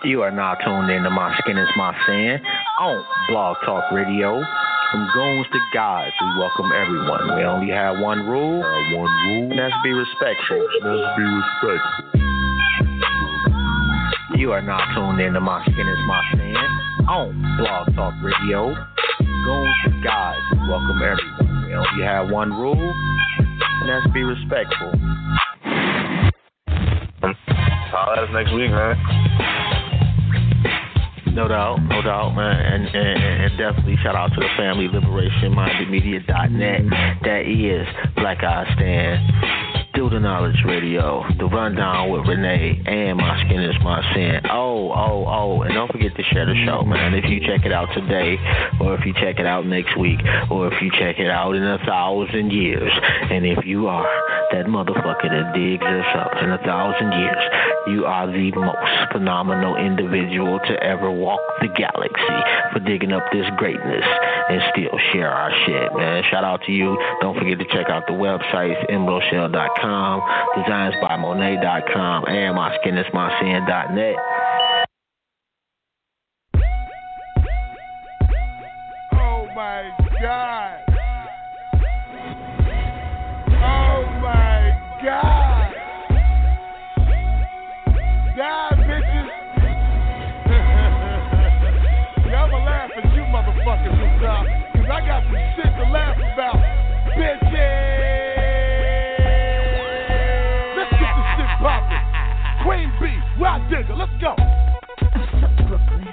You are now tuned in to My Skin is My Sin on Blog Talk Radio. From goons to gods, we welcome everyone. We only have one rule, and that's be respectful. You are now tuned in to My Skin is My Sin on Blog Talk Radio. Goons to gods, we welcome everyone. We only have one rule, and that's be respectful. Holla at us next week, man. No doubt, man, and definitely shout out to the family, liberationmindedmedia.net. That is Black Eye Stand, Do the Knowledge Radio, The Rundown with Renee, and My Skin is My Sin. And don't forget to share the show, man. If you check it out today, or if you check it out next week, or if you check it out in 1,000 years, and if you are that motherfucker that digs us up in 1,000 years, you are the most phenomenal individual to ever walk the galaxy for digging up this greatness and still share our shit, man. Shout out to you. Don't forget to check out the websites, MRochelle.com, designsbymonet.com, and myskinismysin.net. Oh my God. Oh my God. Die, bitches. I'ma laugh at you motherfuckers this time, cause I got some shit to laugh about. Bitches. Let's get this shit poppin'. Queen B, Rock Digger, let's go. I'm so Brooklyn.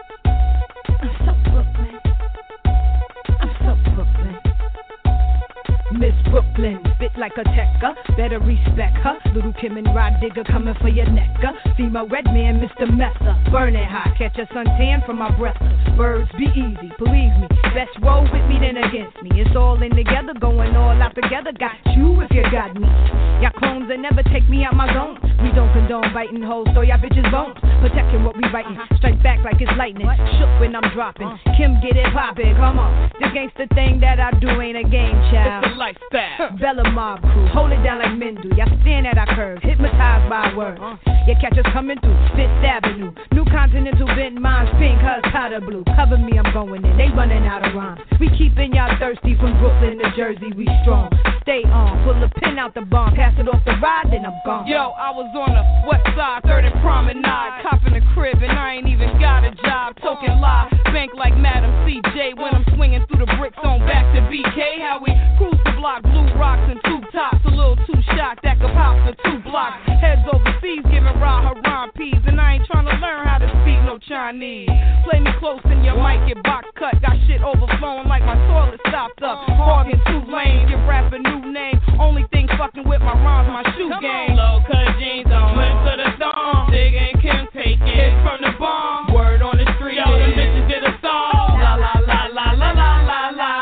Miss Brooklyn, spit like a tecker, better respect her. Little Kim and Rod Digger coming for your necker. Female red man, Mr. Messer, burning hot, catch a suntan from my breath. Birds be easy, believe me. Best roll with me than against me. It's all in together, going all out together. Got you if you got me. Y'all clones that never take me out my zone. We don't condone biting hoes, so y'all bitches bones. Protecting what we writing, strike back like it's lightning. Shook when I'm dropping. Kim get it poppin', come on. This gangsta thing that I do ain't a game, child. It's a lifestyle. Bella Mob crew, hold it down like men do. Y'all stand at our curves, hypnotized by words. You catch us coming through Fifth Avenue. New Continental bent minds, pink, hugs, powder blue. Cover me, I'm going in. They running out of rhymes. We keeping y'all thirsty from Brooklyn to Jersey. We strong. Stay on. Pull a pin out the bomb, pass it off the ride, then I'm gone. Yo, I was on the west side, 3rd and Promenade, copping a crib, and I ain't even got a job. Token lie, bank like Madam CJ when I'm swinging through the bricks on back to BK. How we cruise the block, blue rocks and tube tops, a little too shot that could pop for 2 blocks. Heads overseas, giving raw Haram peas, and I ain't trying to learn how to speak no Chinese. Play me close and your mic get box cut. Got shit overflowing like my toilet stopped up. Hogging 2 lanes, give rap a new name. Only thing fucking with my rhymes, my shoe game. Low cut jeans on, went to the storm. Dig and Kim taking hits from the bomb. Word on the street, yo, them bitches did a song. La la la la la la la la.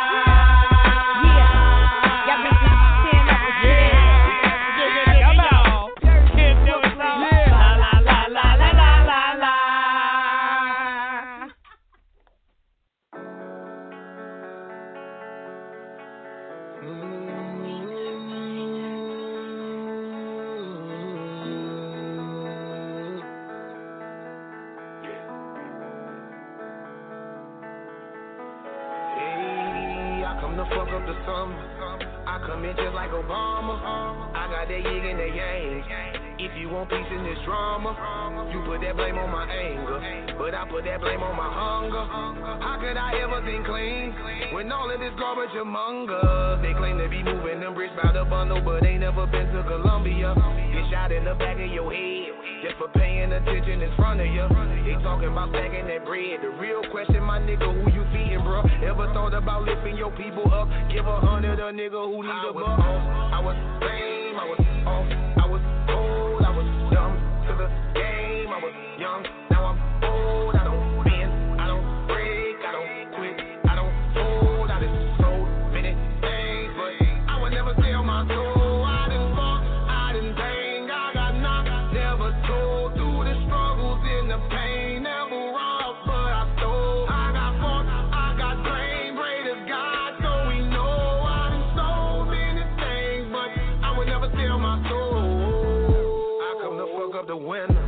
Like Obama, I got that yig and that yang. If you want peace in this drama, you put that blame on my anger, but I put that blame on my hunger. How could I ever think clean when all of this garbage among us? They claim to be moving them bricks by the bundle, but they never been to Colombia. Get shot in the back of your head just for paying attention in front of you. They talking about stacking that bread. The real question, my nigga, who you feeding, bro? Ever thought about lifting your people up? Give 100 a nigga who need a buck. I was lame, I was off, I was old, I was dumb to the game. I was young, now I'm old. I don't bend, I don't break, I don't quit, I don't fold. I done sold many things, but I would never sell my soul. I done fought, I done bang, I got knocked, never told through the struggles and the pain. Never robbed, but I stole. I got fought, I got blamed, great as God, so we know I done sold many things, but I would never sell my soul. I come to fuck up the winner.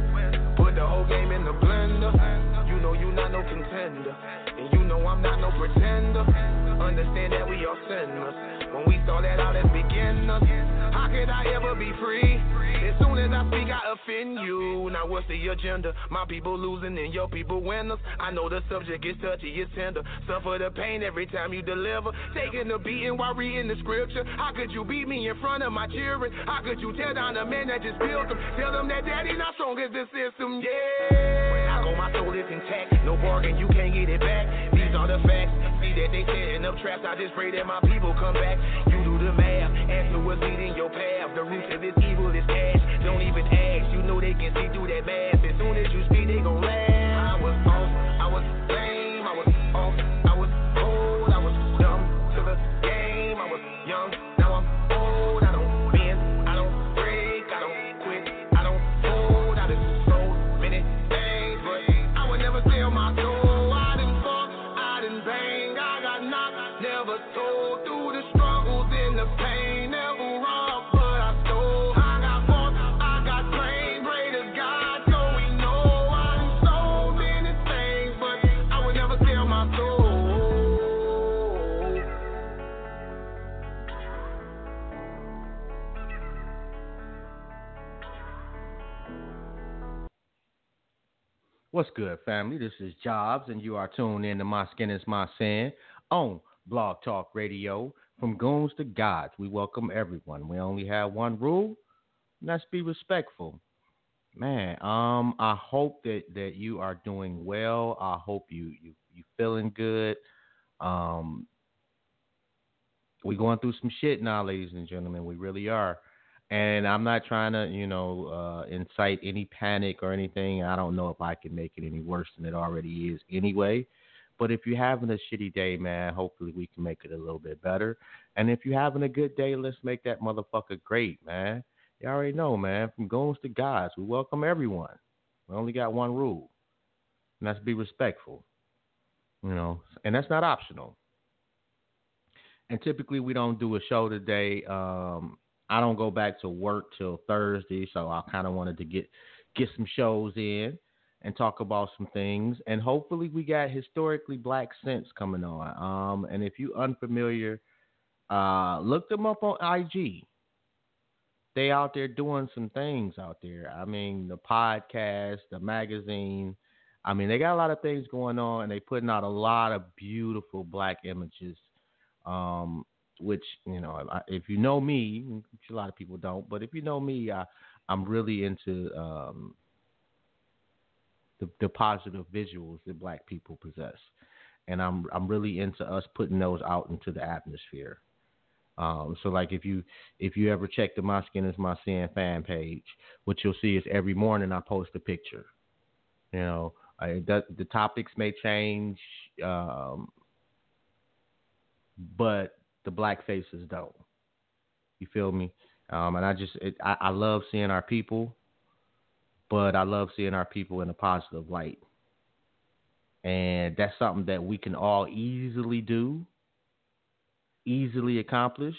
Put the whole game in the blender. You know you not no contender, and you know I'm not no pretender. Understand that we all sinners. When we start that out as beginners, how could I ever be free? As soon as I speak, I offend you. Now what's the agenda? My people losing and your people winners. I know the subject is touchy, it's tender. Suffer the pain every time you deliver. Taking the beating while reading the scripture. How could you beat me in front of my children? How could you tear down the man that just built them? Tell them that daddy not strong as the system, yeah. When I go, my soul is intact. No bargain, you can't get it back. These are the facts. See that they setting up traps. I just pray that my people come back. You do the math. Answer what's leading your path. The root of this evil is cash. Don't even ask. You know they can see through that math. As soon as you speak, they gon' laugh. I was off. I was lame. I was off. I was cold. I was dumb to the game. I was young. Now I'm old. I don't bend. I don't break. I don't quit. I don't fold. I just sold many things, but I would never sell my soul. I didn't fuck. I didn't bang. I got knocked. Never told through the struggles and the pain. Never robbed, but I stole. I got fought. I got trained. Greater God, so we know I done sold many things, but I would never sell my soul. What's good, family? This is Jobs, and you are tuned in to My Skin is My Sin on Blog Talk Radio. From goons to gods, we welcome everyone. We only have one rule, and that's be respectful. Man, I hope that you are doing well. I hope you feeling good. We going through some shit now, ladies and gentlemen. We really are. And I'm not trying to, incite any panic or anything. I don't know if I can make it any worse than it already is anyway. But if you're having a shitty day, man, hopefully we can make it a little bit better. And if you're having a good day, let's make that motherfucker great, man. You already know, man. From goons to gods, we welcome everyone. We only got one rule, and that's be respectful. And that's not optional. And typically we don't do a show today. I don't go back to work till Thursday, so I kind of wanted to get some shows in and talk about some things. And hopefully we got Historically Black Sense coming on. And if you unfamiliar, look them up on IG. They out there doing some things out there. I mean, the podcast, the magazine. I mean, they got a lot of things going on, and they putting out a lot of beautiful black images. Which, if you know me, which a lot of people don't, but if you know me, I'm really into the positive visuals that black people possess. And I'm really into us putting those out into the atmosphere. So like if you ever check the My Skin is My Sin fan page, what you'll see is every morning I post a picture. The topics may change, but the black faces don't. You feel me? And I love seeing our people, but I love seeing our people in a positive light. And that's something that we can all easily do, easily accomplish.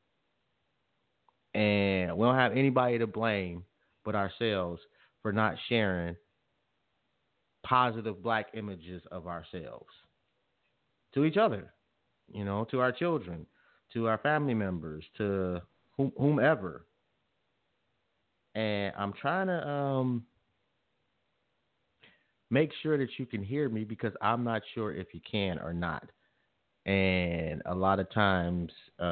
And we don't have anybody to blame but ourselves for not sharing positive black images of ourselves to each other, to our children, to our family members, to whomever. And I'm trying to make sure that you can hear me because I'm not sure if you can or not. And a lot of times,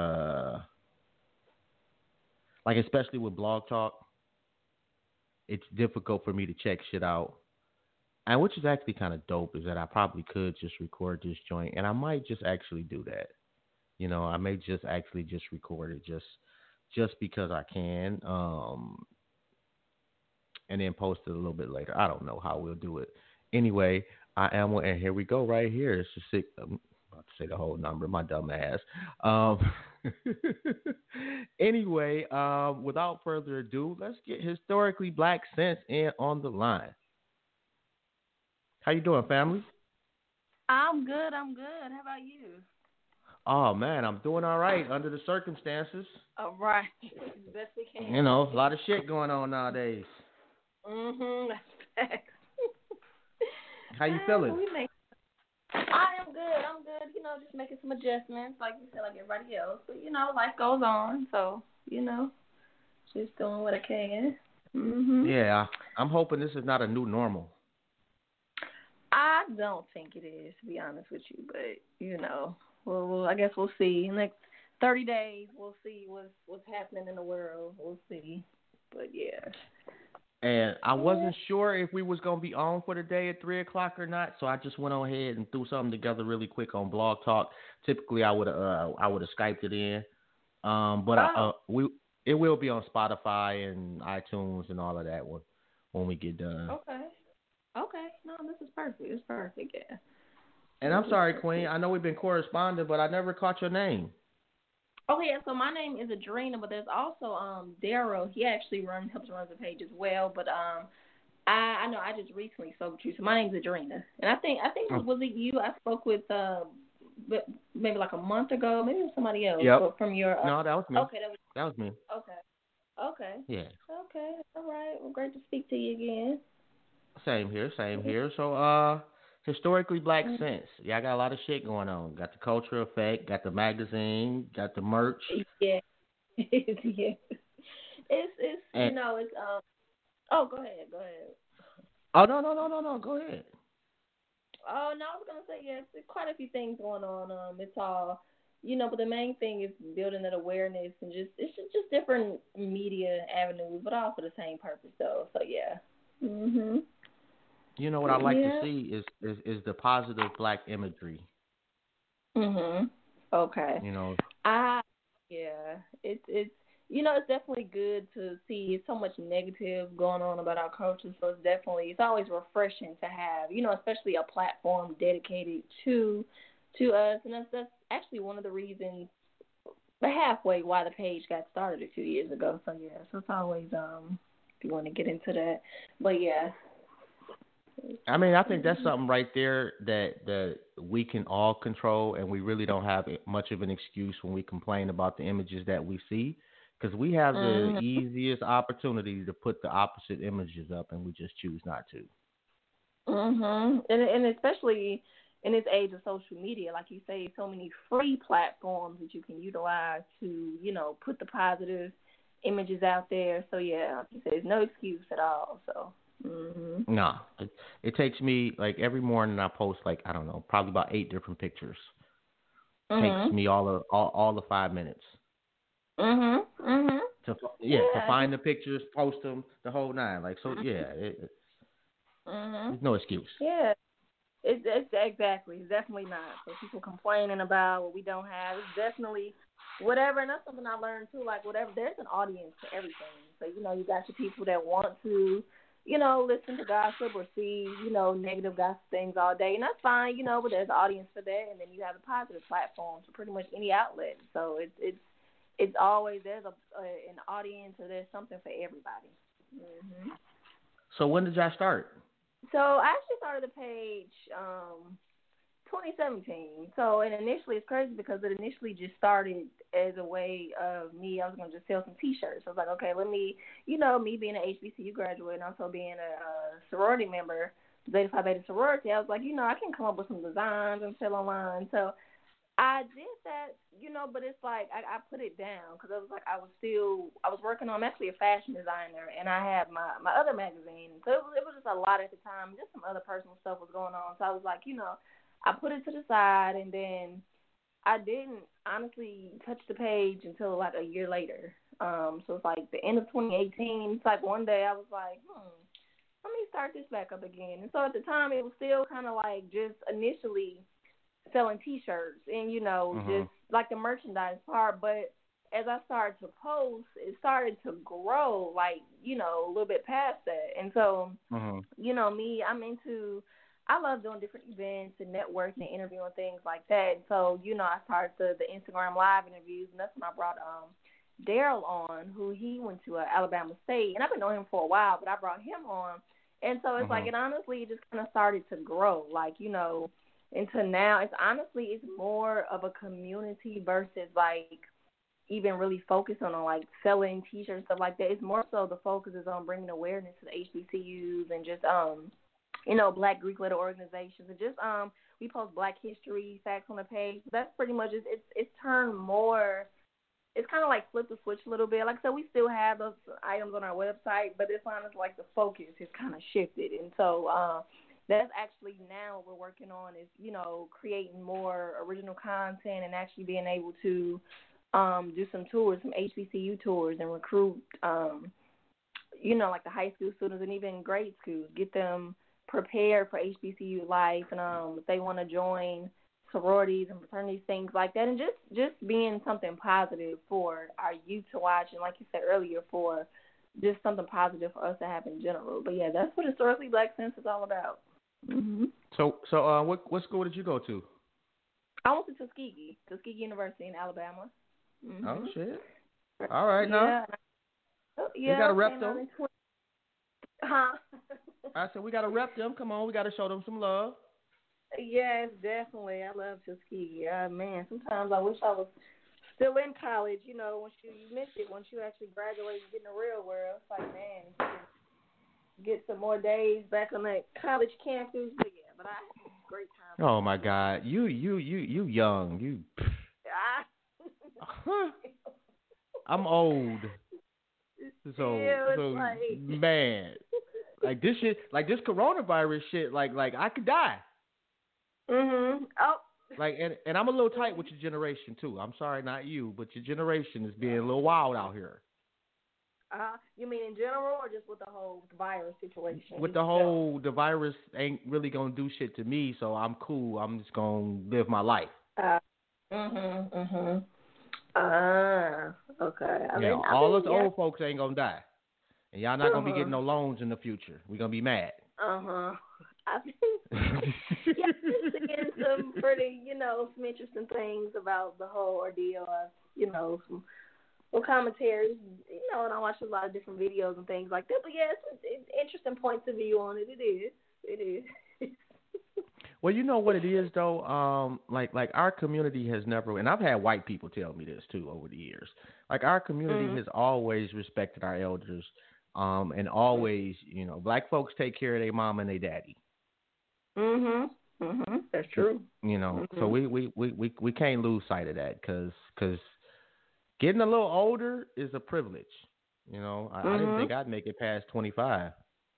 like especially with Blog Talk, it's difficult for me to check shit out. And which is actually kind of dope is that I probably could just record this joint, and I might just actually do that. I may just actually just record it just because I can, and then post it a little bit later. I don't know how we'll do it. Anyway, and here we go right here. It's just I'm about to say the whole number, my dumb ass. Anyway, without further ado, let's get Historically Black Sense in on the line. How you doing, family? I'm good. How about you? Oh, man, I'm doing all right under the circumstances. All right. Best we can. A lot of shit going on nowadays. That's How you feeling? I am good. I'm good. You know, just making some adjustments, like you said, like everybody else. But you know, life goes on. So you know, just doing what I can. Yeah, I'm hoping this is not a new normal. I don't think it is, to be honest with you. But you know, well, I guess we'll see. Next 30 days, we'll see what's happening in the world. We'll see. But yeah. And I wasn't sure if we was gonna be on for the day at 3 o'clock or not, so I just went on ahead and threw something together really quick on Blog Talk. Typically, I would have Skyped it in, but it will be on Spotify and iTunes and all of that when we get done. Okay. No, this is perfect. It's perfect. Yeah. And I'm sorry, Queen. I know we've been corresponding, but I never caught your name. Okay, yeah, so my name is Adrena, but there's also Daryl. He actually helps run the page as well. But I know I just recently spoke to you, so my name's Adrena, and I think was it you I spoke with maybe like a month ago, maybe it was somebody else. Yep. But from your no, that was me. Okay, that was me. Okay. Yeah. Okay. All right. Well, great to speak to you again. Same here. So historically black sense. Yeah, I got a lot of shit going on. Got the Culture Effect, got the magazine, got the merch. Yeah. Yeah. It's and, it's oh, go ahead. Oh no, go ahead. Oh no, I was gonna say yes. There's quite a few things going on. It's all, but the main thing is building that awareness and it's just different media avenues, but all for the same purpose though. So yeah. You know what I like to see is the positive black imagery. Okay. It's definitely good to see so much negative going on about our culture. So it's always refreshing to have, especially a platform dedicated to us. And that's actually one of the reasons, halfway why the page got started a few years ago. So yeah, so it's always if you want to get into that, but yeah. I mean, I think that's something right there that we can all control, and we really don't have much of an excuse when we complain about the images that we see, because we have the easiest opportunity to put the opposite images up, and we just choose not to. And especially in this age of social media, like you say, so many free platforms that you can utilize to, put the positive images out there. So yeah, like you say, there's no excuse at all. So. No, it takes me like every morning I post like I don't know, probably about 8 different pictures. Takes me all the 5 minutes. To find the pictures, post them, the whole nine. Like so, there's no excuse. Yeah, it's exactly. It's definitely not. So people complaining about what we don't have. It's definitely whatever, and that's something I learned too. Like whatever, there's an audience for everything. So you got your people that want to. Listen to gossip or see, negative gossip things all day. And that's fine, but there's an audience for that. And then you have a positive platform for pretty much any outlet. So it's always, there's an audience or there's something for everybody. So when did y'all start? So I actually started the page 2017. So, and initially it's crazy because it initially just started as a way of me. I was going to just sell some T-shirts. I was like, okay, let me, me being an HBCU graduate and also being a sorority member, Zeta Phi Beta sorority, I was like, I can come up with some designs and sell online. So I did that, but it's like I put it down because I was like, I was working on, I'm actually a fashion designer, and I had my other magazine. So it was just a lot at the time. Just some other personal stuff was going on. So I was like, I put it to the side, and then I didn't honestly touch the page until like a year later. So it's like the end of 2018. It's like one day I was like, let me start this back up again. And so at the time it was still kind of like just initially selling T-shirts and, just like the merchandise part. But as I started to post, it started to grow like, a little bit past that. And so, me, I love doing different events and networking and interviewing things like that. And so, I started the Instagram live interviews, and that's when I brought Daryl on, who he went to Alabama State. And I've been knowing him for a while, but I brought him on. And so it's like, it honestly just kind of started to grow, like, into now. It's more of a community versus like even really focusing on like selling T-shirts, stuff like that. It's more so the focus is on bringing awareness to the HBCUs and just Black Greek letter organizations, and just we post Black history facts on the page. That's pretty much it. It's turned more. It's kind of like flip the switch a little bit. Like I said, we still have those items on our website, but it's honestly like the focus has kind of shifted, and so that's actually now what we're working on is creating more original content and actually being able to do some tours, some HBCU tours, and recruit like the high school students and even grade schools, get them prepared for HBCU life, and if they want to join sororities and fraternities, things like that, and just being something positive for our youth to watch, and like you said earlier, for just something positive for us to have in general. But yeah, that's what Historically Black Sense is all about. Mm-hmm. So what school did you go to? I went to Tuskegee University in Alabama. Mm-hmm. Oh shit! All right, now. Yeah, we got to rep them. Huh? I said we got to rep them. Come on, we got to show them some love. Yes, definitely. I love Tuskegee. Man, sometimes I wish I was still in college. Once you miss it, once you actually graduate and get in the real world, it's like, man, you can get some more days back on that college campus. But yeah, I had a great time. Oh my God, you young, you. I'm old. So man, like this shit, like this coronavirus shit, like I could die. Mhm. Oh. Like and I'm a little tight with your generation too. I'm sorry, not you, but your generation is being a little wild out here. You mean in general, or just with the whole virus situation? With the virus ain't really gonna do shit to me, so I'm cool. I'm just gonna live my life. Okay. All us old folks ain't gonna die, and y'all not gonna be getting no loans in the future. We gonna be mad. I've been seeing some pretty, some interesting things about the whole ordeal. Some commentaries, and I watch a lot of different videos and things like that. But yeah, it's interesting points of view on it. It is. Well, you know what it is though. Like our community has never, and I've had white people tell me this too over the years. Like our community has always respected our elders, and always, black folks take care of their mom and their daddy. That's true. So we can't lose sight of that because getting a little older is a privilege. I didn't think I'd make it past 25.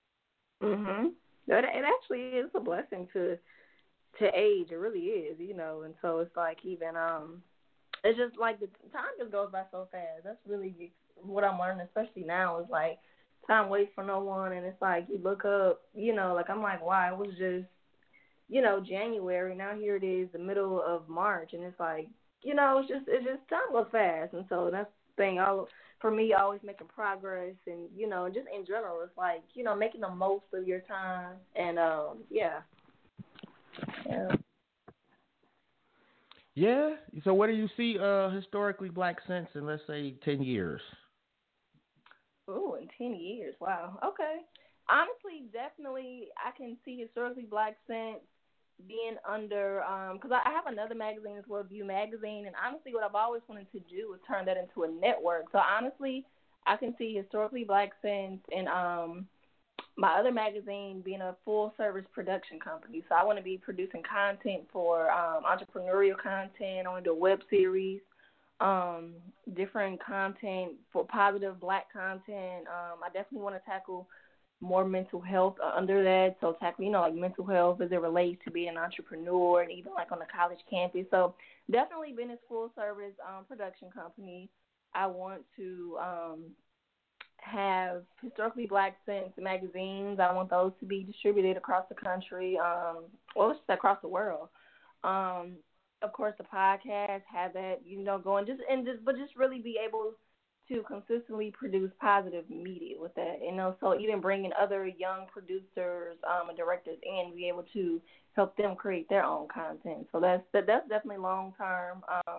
It actually is a blessing to age. It really is, and so it's like even it's just like the time just goes by so fast. That's really what I'm learning, especially now, is like time waits for no one, and it's like you look up, like I'm like, wow, it was just January, now here it is the middle of March, and it's like, it's just time goes fast. And so that's the thing, for me, always making progress, and just in general, it's like, making the most of your time, and Yeah. So where do you see Historically Black Sense in, let's say, 10 years? Ooh, in 10 years. Wow. Okay. Honestly, definitely, I can see Historically Black Sense being under, because I have another magazine as well, View Magazine, and honestly, what I've always wanted to do is turn that into a network. So honestly, I can see Historically Black Sense and my other magazine being a full-service production company. So I want to be producing content for entrepreneurial content. I want to do a web series, different content for positive Black content. I definitely want to tackle more mental health under that. So tackle, like mental health as it relates to being an entrepreneur and even like on the college campus. So definitely being a full-service production company. I want to have Historically Black Sense magazines. I want those to be distributed across the country, across the world. Of course, the podcast, have that, going, but just really be able to consistently produce positive media with that, so even bringing other young producers and directors in, be able to help them create their own content. So that's definitely long term.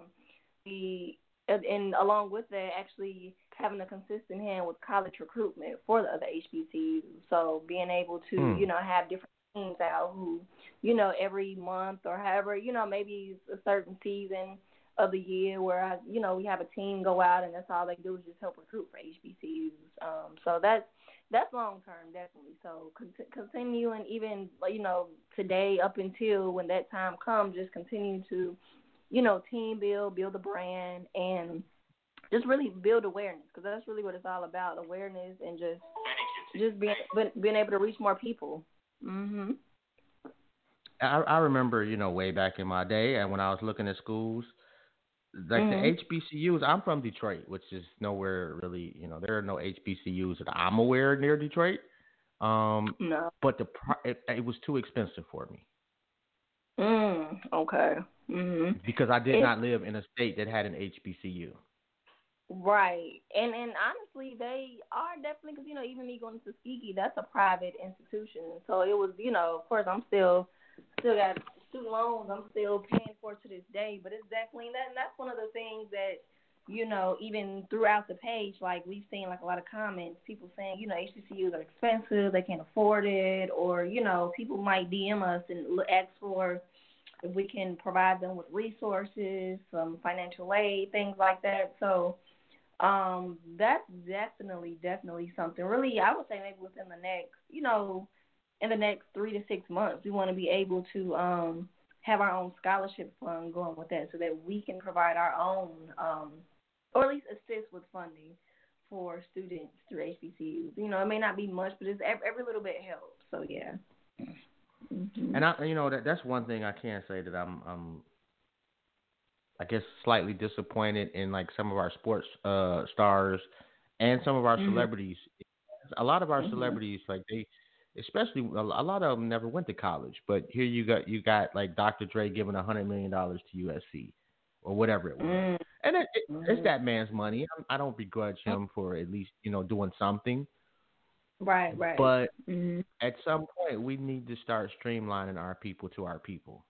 And along with that, actually having a consistent hand with college recruitment for the other HBCUs. So being able to, have different teams out who, every month or however, maybe a certain season of the year where we have a team go out and that's all they do is just help recruit for HBCUs. So that's that's long term, definitely. So continue, and even today up until when that time comes, just continue to team build the brand, and just really build awareness, because that's really what it's all about, awareness, and just being able to reach more people. Mhm. I remember, way back in my day, and when I was looking at schools, like the HBCUs. I'm from Detroit, which is nowhere really, there are no HBCUs that I'm aware near Detroit. No. But it was too expensive for me. Okay. Mhm. Because I did not live in a state that had an HBCU. Right, and honestly, they are definitely, because even me going to Tuskegee, that's a private institution. So it was, of course, I'm still got student loans. I'm still paying for it to this day. But it's definitely that, and that's one of the things that even throughout the page, like we've seen like a lot of comments, people saying HBCUs are expensive, they can't afford it, or people might DM us and ask for if we can provide them with resources, some financial aid, things like that. So that's definitely something. Really, I would say maybe within the next, in the next 3 to 6 months, we want to be able to have our own scholarship fund going with that, so that we can provide our own, or at least assist with funding for students through HBCUs. It may not be much, but it's every little bit helps. So yeah. Mm-hmm. And that's one thing I can say that I'm I guess slightly disappointed in, like, some of our sports stars and some of our celebrities. A lot of our celebrities, like, especially a lot of them never went to college, but here you got like Dr. Dre giving $100 million to USC or whatever it was, and it's that man's money. I don't begrudge him for at least doing something. Right. But at some point, we need to start streamlining our people to our people.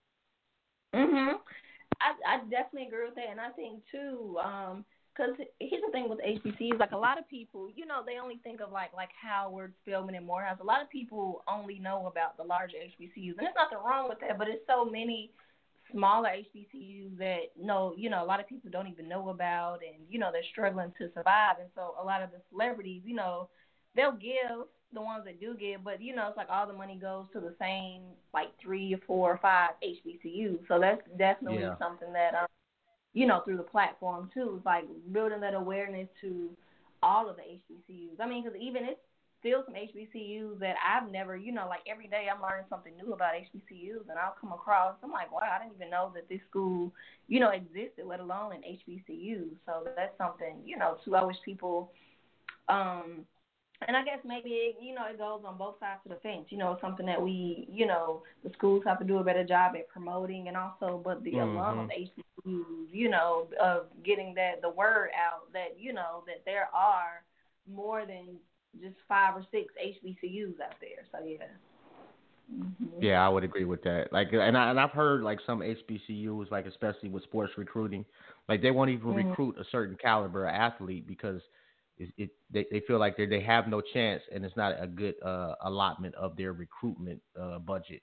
I definitely agree with that, and I think too, because here's the thing with HBCUs, like a lot of people, they only think of like Howard, Spelman, and Morehouse. A lot of people only know about the larger HBCUs, and there's nothing wrong with that, but it's so many smaller HBCUs that a lot of people don't even know about, and they're struggling to survive, and so a lot of the celebrities, they'll give the ones that do give, but it's like all the money goes to the same like 3 or 4 or 5 HBCUs. So that's definitely something that through the platform too, it's like building that awareness to all of the HBCUs. I mean, because even it's still some HBCUs that I've never, like every day I'm learning something new about HBCUs, and I'll come across, I'm like, wow, I didn't even know that this school, existed, let alone an HBCU. So that's something, too, I wish people, and I guess maybe, it goes on both sides of the fence. It's something that we, the schools have to do a better job at promoting, and also, but the alum of HBCUs, of getting the word out that, that there are more than just 5 or 6 HBCUs out there. So, yeah. Yeah, I would agree with that. Like, and I've heard like some HBCUs, like especially with sports recruiting, like they won't even recruit a certain caliber athlete because they feel like they have no chance, and it's not a good allotment of their recruitment budget.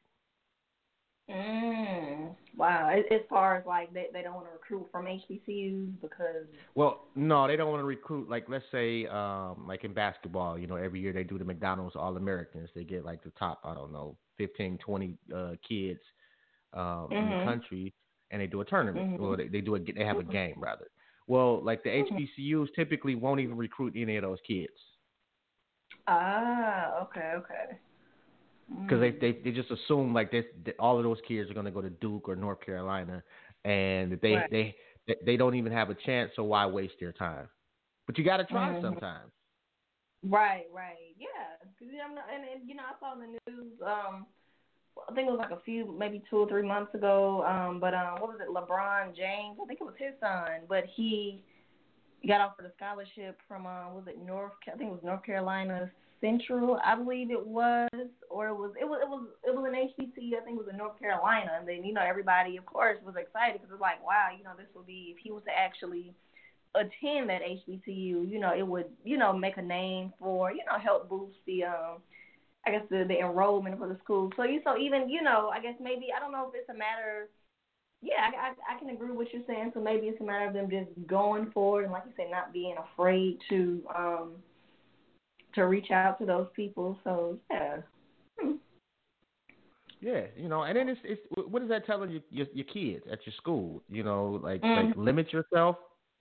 Wow. As far as like they don't want to recruit from HBCUs because. Well, no, they don't want to recruit. Like, let's say, like in basketball, every year they do the McDonald's All-Americans. They get like the top, I don't know, 15, 20 kids in the country, and they do a tournament. Well, they have a game rather. Well, like the HBCUs typically won't even recruit any of those kids. Okay. Because they just assume like all of those kids are going to go to Duke or North Carolina, and they don't even have a chance. So why waste their time? But you got to try sometimes. Right. Yeah. Because I saw in the news. I think it was like maybe 2 or 3 months ago. But what was it? LeBron James. I think it was his son, but he got offered a scholarship from was it North Carolina Central, I believe it was, or it was an HBCU. I think it was in North Carolina, and then everybody of course was excited because it's like, wow, this will be, if he was to actually attend that HBCU, it would make a name for help boost the I guess the enrollment for the school. So even I guess maybe, I don't know if it's a matter. Yeah, I can agree with what you're saying. So maybe it's a matter of them just going forward and, like you said, not being afraid to to reach out to those people. So yeah. Yeah, and then it's what is that telling your kids at your school? Like limit yourself.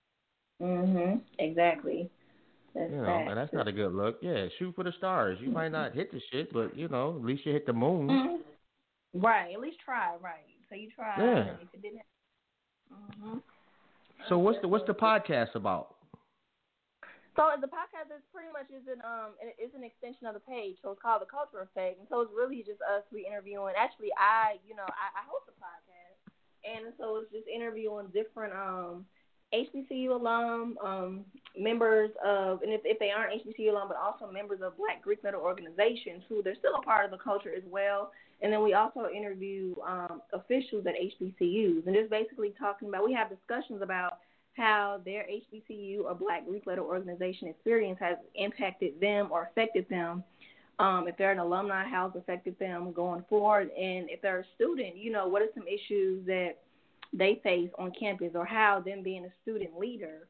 Exactly. That's and that's not a good look. Yeah, shoot for the stars. You might not hit the shit, but at least you hit the moon. Right. At least try. Right. So you try. Yeah. And if it didn't. So what's the podcast about? So the podcast is pretty much is an extension of the page. So it's called The Culture Effect, and so it's really just us interviewing. Actually, I host a podcast, and so it's just interviewing different HBCU alum, members of, and if they aren't HBCU alum, but also members of Black Greek letter organizations who they're still a part of the culture as well. And then we also interview officials at HBCUs, and just basically talking about, we have discussions about how their HBCU or Black Greek letter organization experience has impacted them or affected them. If they're an alumni, how it's affected them going forward. And if they're a student, what are some issues that they face on campus, or how them being a student leader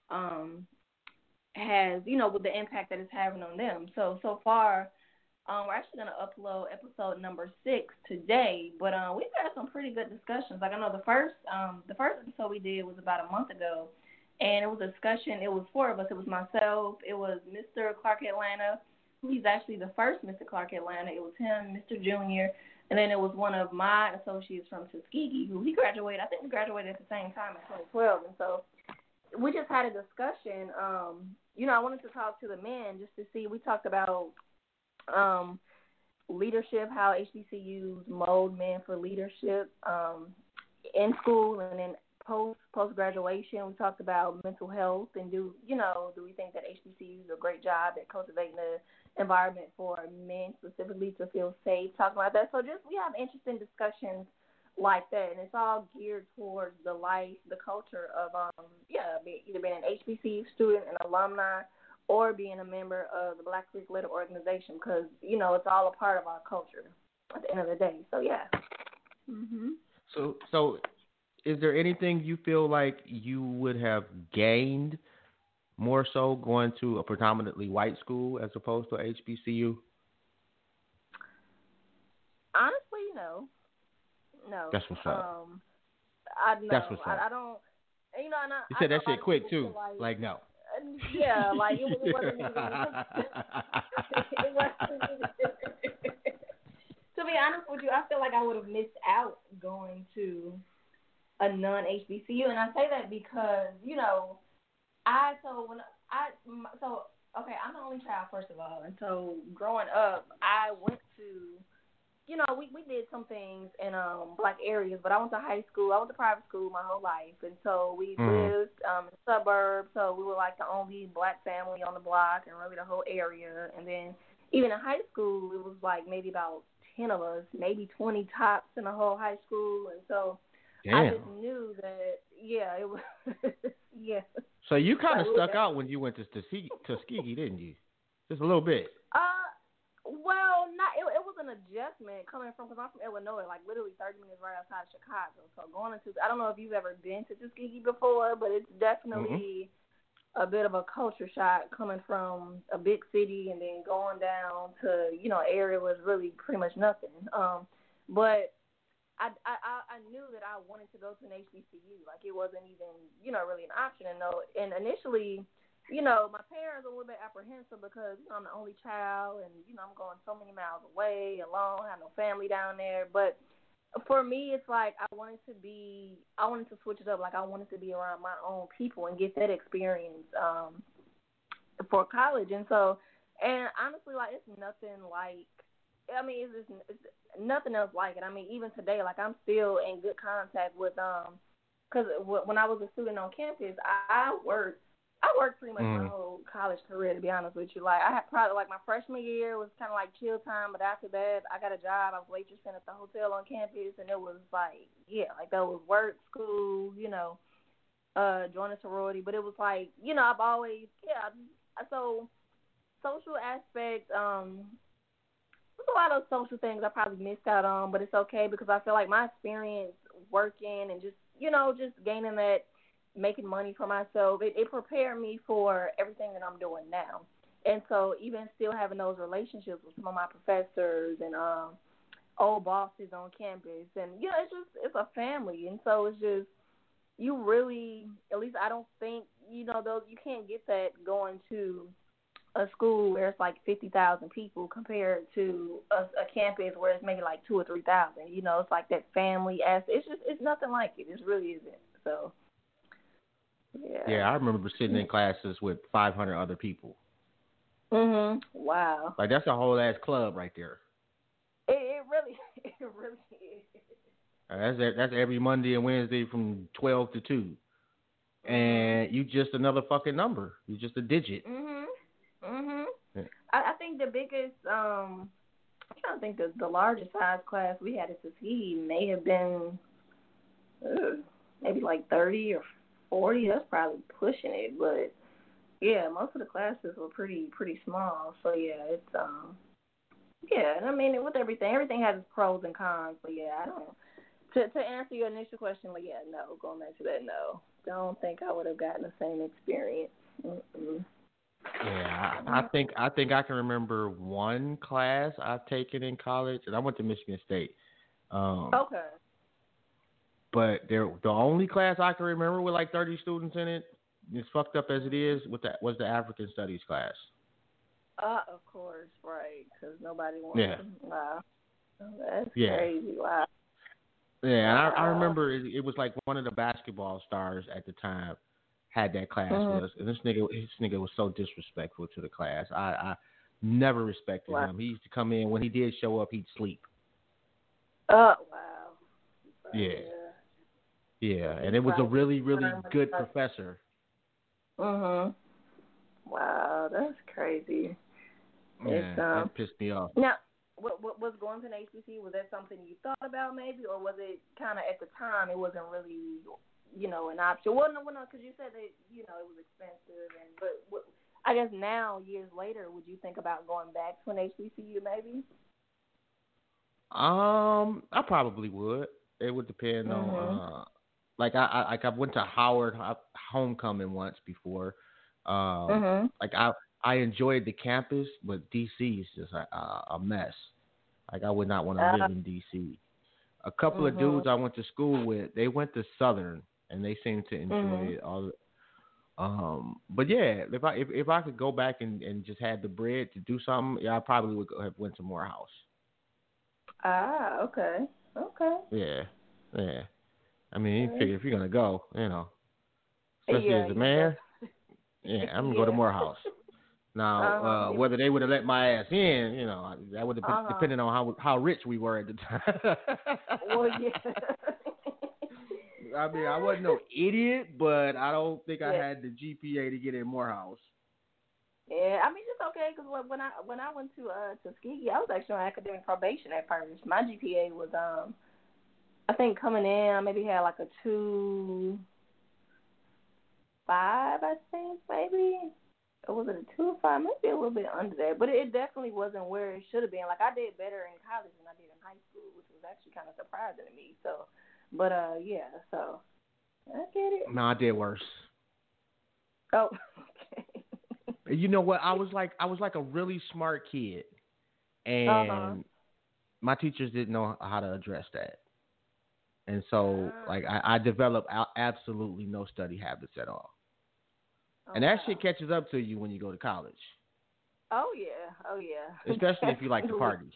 has, with the impact that it's having on them. So far, we're actually going to upload episode number 6 today, but we've had some pretty good discussions. Like, I know the first episode we did was about a month ago, and it was a discussion. It was 4 of us. It was myself. It was Mr. Clark Atlanta. He's actually the first Mr. Clark Atlanta. It was him, Mr. Junior, and then it was one of my associates from Tuskegee who he graduated. I think we graduated at the same time in 2012, and so we just had a discussion. I wanted to talk to the men just to see. We talked about leadership, how HBCUs mold men for leadership in school, and then post graduation. We talked about mental health, and do we think that HBCUs do a great job at cultivating the environment for men specifically to feel safe? Talking about that. So we have interesting discussions like that, and it's all geared towards the life, the culture of either being an HBCU student, an alumni, or being a member of the Black Greek letter organization, because it's all a part of our culture at the end of the day. So yeah. So is there anything you feel like you would have gained more so going to a predominantly white school as opposed to HBCU? Honestly, no. That's what's up. That's what's up. I don't. And you said that shit quick too. Like no. Yeah, like it wasn't even. It wasn't even. To be honest with you, I feel like I would have missed out going to a non-HBCU, and I say that because I'm the only child, first of all, and so growing up, I went to. We did some things in Black areas, but I went to high school. I went to private school my whole life, and so we lived in the suburbs. So we were like the only Black family on the block, and really the whole area. And then even in high school, it was like maybe about 10 of us, maybe 20 tops in the whole high school. And so I just knew that, it was, yeah. So you kind of stuck out when you went to Tuskegee, didn't you? Just a little bit. Well, it was an adjustment coming from, because I'm from Illinois, like literally 30 minutes right outside of Chicago. So going into, I don't know if you've ever been to Tuskegee before, but it's definitely a bit of a culture shock coming from a big city and then going down to, an area where it's really pretty much nothing. But I knew that I wanted to go to an HBCU. Like, it wasn't even, really an option. And initially, my parents were a little bit apprehensive because, I'm the only child and, I'm going so many miles away alone, I have no family down there. But for me, it's like I wanted to switch it up. Like, I wanted to be around my own people and get that experience for college. And so, and honestly, like, it's nothing like, it's nothing else like it. I mean, even today, like, I'm still in good contact with, because when I was a student on campus, I worked pretty much my whole college career, to be honest with you. Like, I had probably, like, my freshman year was kind of like chill time, but after that, I got a job. I was waitressing at the hotel on campus, and it was like, that was work, school, join a sorority. But it was like, I've always, so social aspect, there's a lot of social things I probably missed out on, but it's okay because I feel like my experience working and just, just gaining that, making money for myself, it prepared me for everything that I'm doing now. And so even still having those relationships with some of my professors and old bosses on campus, and it's a family, and so it's just you really, at least I don't think those you can't get that going to a school where it's like 50,000 people compared to a campus where it's maybe like 2,000 or 3,000. It's like that family aspect. It's nothing like it. It really isn't. So yeah. Yeah, I remember sitting in classes with 500 other people. Wow. Like that's a whole ass club right there. It really is. That's every Monday and Wednesday from 12 to 2. And you just another fucking number. You're just a digit. Yeah. I think the biggest, I'm trying to think the largest size class we had at Tuskegee may have been maybe like 30 or 40. That's probably pushing it, but yeah, most of the classes were pretty small. So yeah, it's I mean, with everything has its pros and cons. But yeah, I don't. To answer your initial question, but yeah, no, going back to that, no, don't think I would have gotten the same experience. Yeah, I think I can remember one class I've taken in college, and I went to Michigan State. Okay. But the only class I can remember with like 30 students in it, as fucked up as it is, was the African Studies class. Of course, right, because nobody wants to. Wow. That's crazy. Wow. Yeah, and I remember it was like one of the basketball stars at the time had that class with us, and this nigga was so disrespectful to the class. I never respected him. He used to come in, when he did show up, he'd sleep. Oh, wow. Yeah, and it was a really, really good professor. Wow, that's crazy. Yeah, that pissed me off. Now, what was going to an HBCU? Was that something you thought about maybe, or was it kind of at the time it wasn't really, an option? Well, no, because you said that it was expensive, but I guess now years later, would you think about going back to an HBCU maybe? I probably would. It would depend on. Like I went to Howard homecoming once before. Like I enjoyed the campus, but DC is just a mess. Like I would not want to live in DC. A couple of dudes I went to school with, they went to Southern, and they seemed to enjoy it all. But yeah, if I could go back and just had the bread to do something, yeah, I probably would have went to Morehouse. Okay. Yeah. I mean, you figure if you're gonna go, especially as a man, I'm gonna go to Morehouse. Now, whether they would have let my ass in, that would have depended on how rich we were at the time. Well, yeah. I mean, I wasn't no idiot, but I don't think I had the GPA to get in Morehouse. Yeah, I mean, it's okay, because when I went to Tuskegee, I was actually on academic probation at first. My GPA was, I think coming in, I maybe had like a 2.5, I think, maybe. Or was it a 2.5? Maybe a little bit under that. But it definitely wasn't where it should have been. Like, I did better in college than I did in high school, which was actually kind of surprising to me. So, but, yeah, so I get it. No, I did worse. Oh, okay. You know what? I was like a really smart kid, and my teachers didn't know how to address that. And so, like, I developed absolutely no study habits at all. And that shit catches up to you when you go to college. Oh, yeah. Especially if you like to party.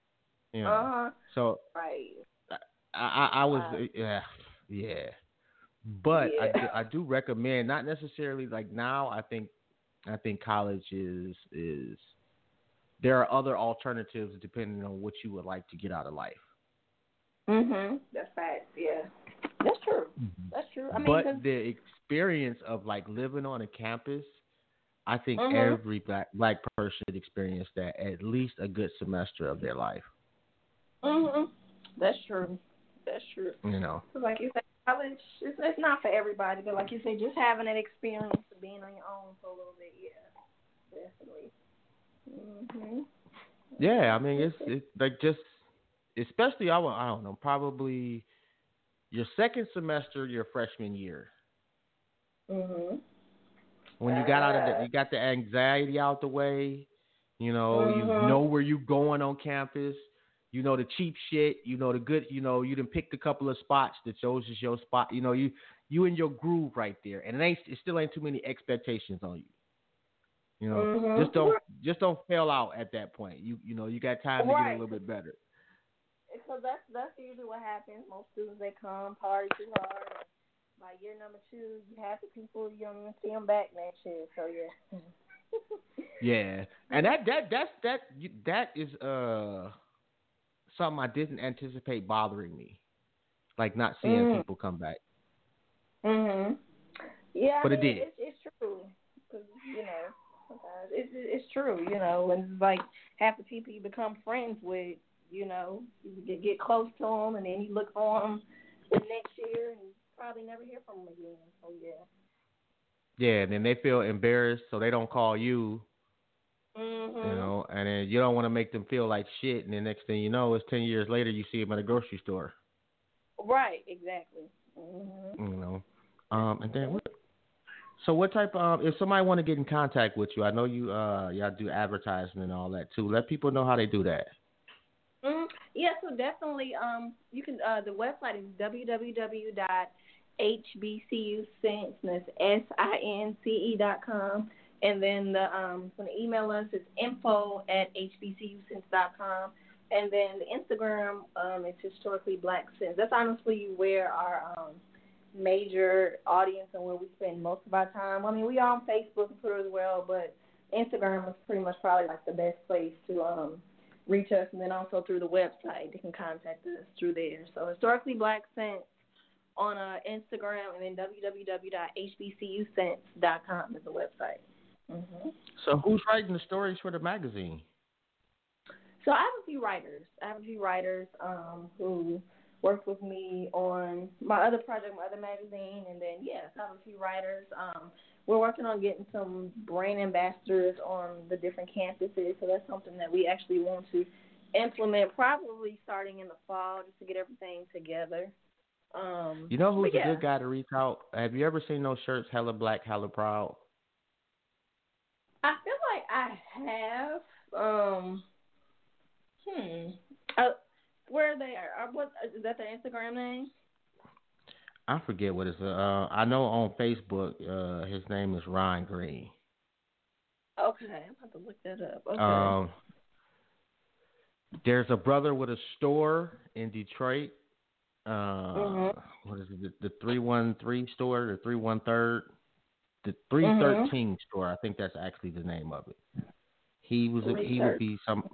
So, right. I was, yeah. But I do recommend, not necessarily like now, I think college is there are other alternatives depending on what you would like to get out of life. That's facts. Yeah, that's true. That's true. I mean, but the experience of like living on a campus, I think every black person should experience that at least a good semester of their life. That's true. Like you said, college, it's not for everybody, but like you said, just having that experience of being on your own for a little bit, definitely. Yeah, I mean, it's like just, especially, I don't know, probably your second semester, your freshman year. When you got out of you got the anxiety out the way. You know, you know where you going on campus. You know the cheap shit. You know the good. You know you done picked a couple of spots that those is your spot. You know you in your groove right there, and it still ain't too many expectations on you. You know, just don't fail out at that point. You know you got time to get a little bit better. Because that's usually what happens. Most students, they come party too hard. By year number 2, you have the people, you don't even see them back next year. So yeah. Yeah, and that is something I didn't anticipate bothering me, like not seeing people come back. Yeah, but it did. It's true, because you know sometimes it's true. You know, and it's like half the people you become friends with, you know, you get close to them, and then you look for them the next year, and you probably never hear from them again. So yeah. Yeah, and then they feel embarrassed, so they don't call you. You know, and then you don't want to make them feel like shit, and the next thing you know, it's 10 years later, you see them at a grocery store. Right, exactly. You know, and then what type of if somebody want to get in contact with you, I know you y'all do advertising and all that too. Let people know how they do that. Yeah, so definitely you can the website is www.hbcusense, that's SINCE.com. And then when they email us, it's info@hbcusense.com. And then the Instagram is Historically Black Sense. That's honestly where our major audience and where we spend most of our time. I mean, we are on Facebook and Twitter as well, but Instagram is pretty much probably like the best place to reach us. And then also through the website, they can contact us through there. So Historically Black Sense on Instagram, and then www.hbcusense.com is the website. So who's writing the stories for the magazine? So I have a few writers who work with me on my other project, my other magazine, and then I have a few writers. We're working on getting some brand ambassadors on the different campuses, so that's something that we actually want to implement probably starting in the fall, just to get everything together. You know who's a good guy to reach out? Have you ever seen those shirts, Hella Black, Hella Proud? I feel like I have. Where are they? What is that? Their Instagram name? I forget what it's. I know on Facebook, his name is Ryan Green. Okay, I'm about to look that up. Okay. There's a brother with a store in Detroit. What is it? The 313 store, the 313. The 313 store, I think that's actually the name of it. He would be some,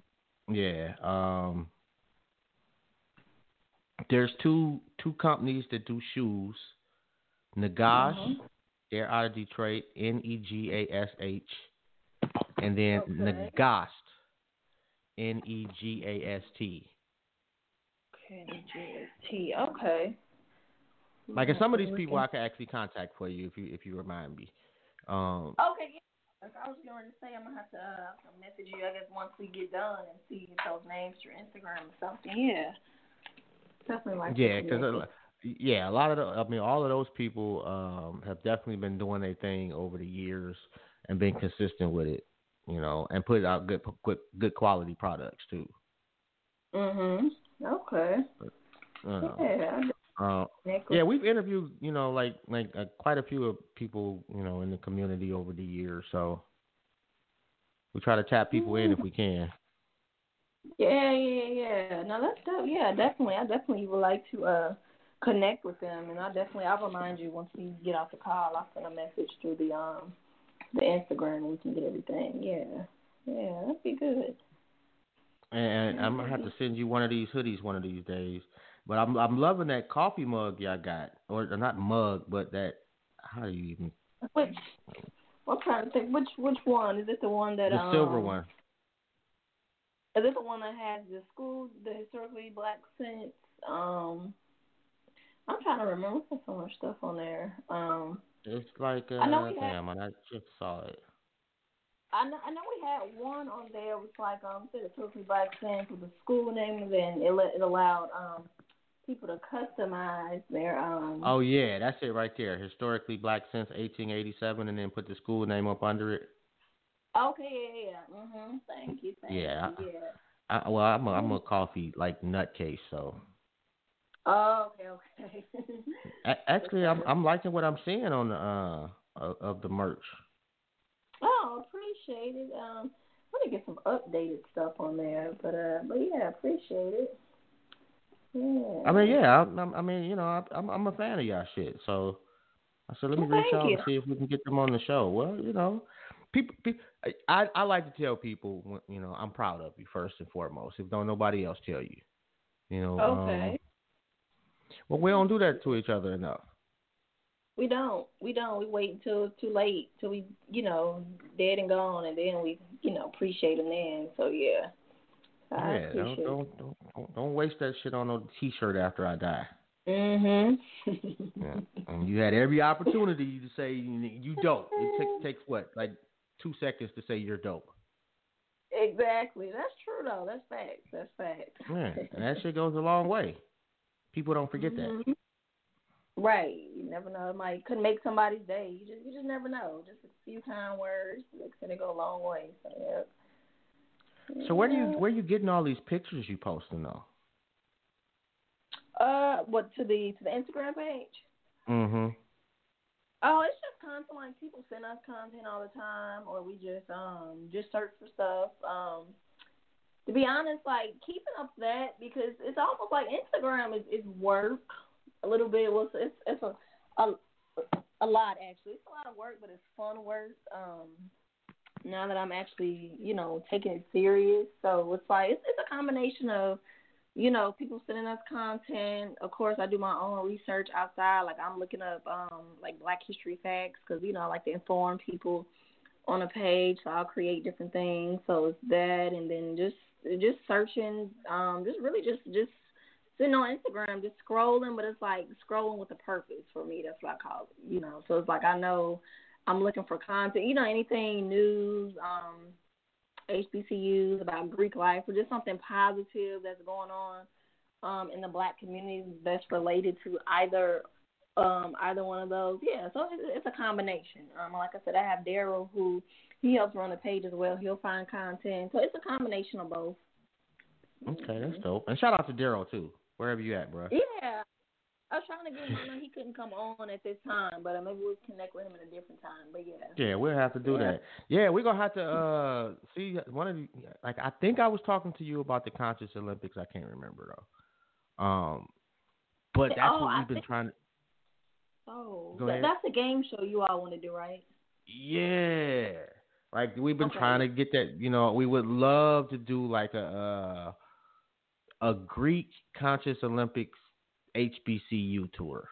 there's two companies that do shoes. Negash, they're out of Detroit, Negash, and then Negast, Negast. Okay, Negast. Okay. Like, and some of these people I can actually contact for you if you remind me. Okay, yeah. I was going to say I'm gonna have to message you, I guess, once we get done and see if those names through Instagram or something. Yeah, definitely like. Yeah, because a lot of all of those people have definitely been doing their thing over the years and been consistent with it, you know, and put out good quality products too. Okay. Yeah, we've interviewed, you know, like quite a few people, you know, in the community over the years. So we try to tap people in if we can. Yeah. No, that's dope. Yeah, definitely. I definitely would like to connect with them, and I'll remind you once we get off the call. I'll send a message through the Instagram, and we can get everything. Yeah, that'd be good. And I'm gonna have to send you one of these hoodies one of these days. But I'm loving that coffee mug y'all got, or not mug, but that. How do you even? I'm trying to think. Which one is it? The one that the silver one. Is it the one that has the Historically Black Sense? I'm trying to remember. There's so much stuff on there. It's like I just saw it. I know we had one on there. It was like Historically Black Sense with the school name, and then it allowed people to customize their Oh yeah, that's it right there. Historically black since 1887, and then put the school name up under it. Okay, yeah. Mhm. Thank you. Yeah. Yeah. Well, I'm a coffee like nutcase, so. Oh, okay. Actually, I'm liking what I'm seeing on the of the merch. Oh, appreciate it. Let me get some updated stuff on there, but yeah, appreciate it. Yeah. I mean, yeah, I mean, you know, I'm a fan of y'all shit, so I said let me reach out and see if we can get them on the show. Well, you know, people I like to tell people, you know, I'm proud of you first and foremost. If don't nobody else tell you, you know. Okay. Well, we don't do that to each other enough. We don't. We wait until it's too late, till we, you know, dead and gone, and then we, you know, appreciate them then. So yeah. Don't waste that shit on no T-shirt after I die. Mhm. Yeah. And you had every opportunity to say you dope. It takes what, like 2 seconds to say you're dope. Exactly. That's true though. That's facts. Yeah, and that shit goes a long way. People don't forget that. Right. You never know. It might could make somebody's day. You just never know. Just a few kind words, it's gonna go a long way. So yeah. So where you getting all these pictures you posting though? What to the Instagram page? Mhm. Oh, it's just content. Like people send us content all the time, or we just search for stuff. To be honest, like keeping up that because it's almost like Instagram is work a little bit. Well, it's a lot actually. It's a lot of work, but it's fun work. Now that I'm actually, you know, taking it serious, so it's like it's a combination of, you know, people sending us content. Of course, I do my own research outside. Like I'm looking up like Black History facts because you know I like to inform people on a page. So I'll create different things. So it's that, and then just searching, just sitting on Instagram, just scrolling. But it's like scrolling with a purpose for me. That's what I call it. You know, so it's like I know I'm looking for content. You know, anything news. HBCUs about Greek life or just something positive that's going on in the Black community that's related to either one of those. Yeah, so it's a combination. Like I said, I have Daryl who he helps run the page as well. He'll find content, so it's a combination of both. Okay, that's dope. And shout out to Daryl too, wherever you at, bro. Yeah. I was trying to get him. I know he couldn't come on at this time, but maybe we'll connect with him at a different time. But yeah. Yeah, we'll have to do that. Yeah, we're gonna have to see one of the, like I think I was talking to you about the Conscious Olympics. I can't remember though. But that's what we've been trying to. Oh, that's a game show you all want to do, right? Yeah, like we've been trying to get that. You know, we would love to do like a Greek Conscious Olympics HBCU tour.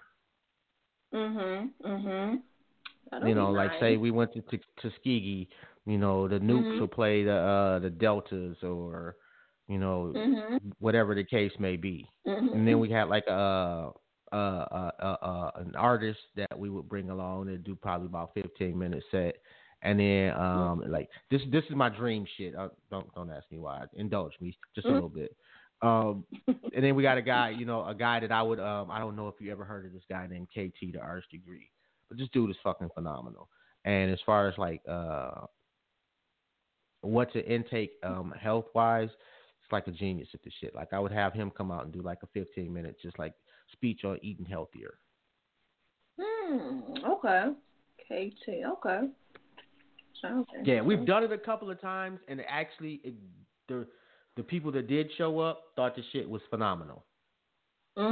You know, like say we went to Tuskegee, you know, the Nukes will play the Deltas or, you know, whatever the case may be. And then we had like an artist that we would bring along and do probably about 15-minute set. And then like this is my dream shit. Don't ask me why. Indulge me just a little bit. And then we got a guy that I would I don't know if you ever heard of this guy named KT, the Artist Degree, but this dude is fucking phenomenal. And as far as like what to intake health wise, it's like a genius at this shit. Like I would have him come out and do like a 15-minute just like speech on eating healthier. Okay. KT. Okay. Yeah, we've done it a couple of times, and actually the people that did show up thought the shit was phenomenal. Yeah,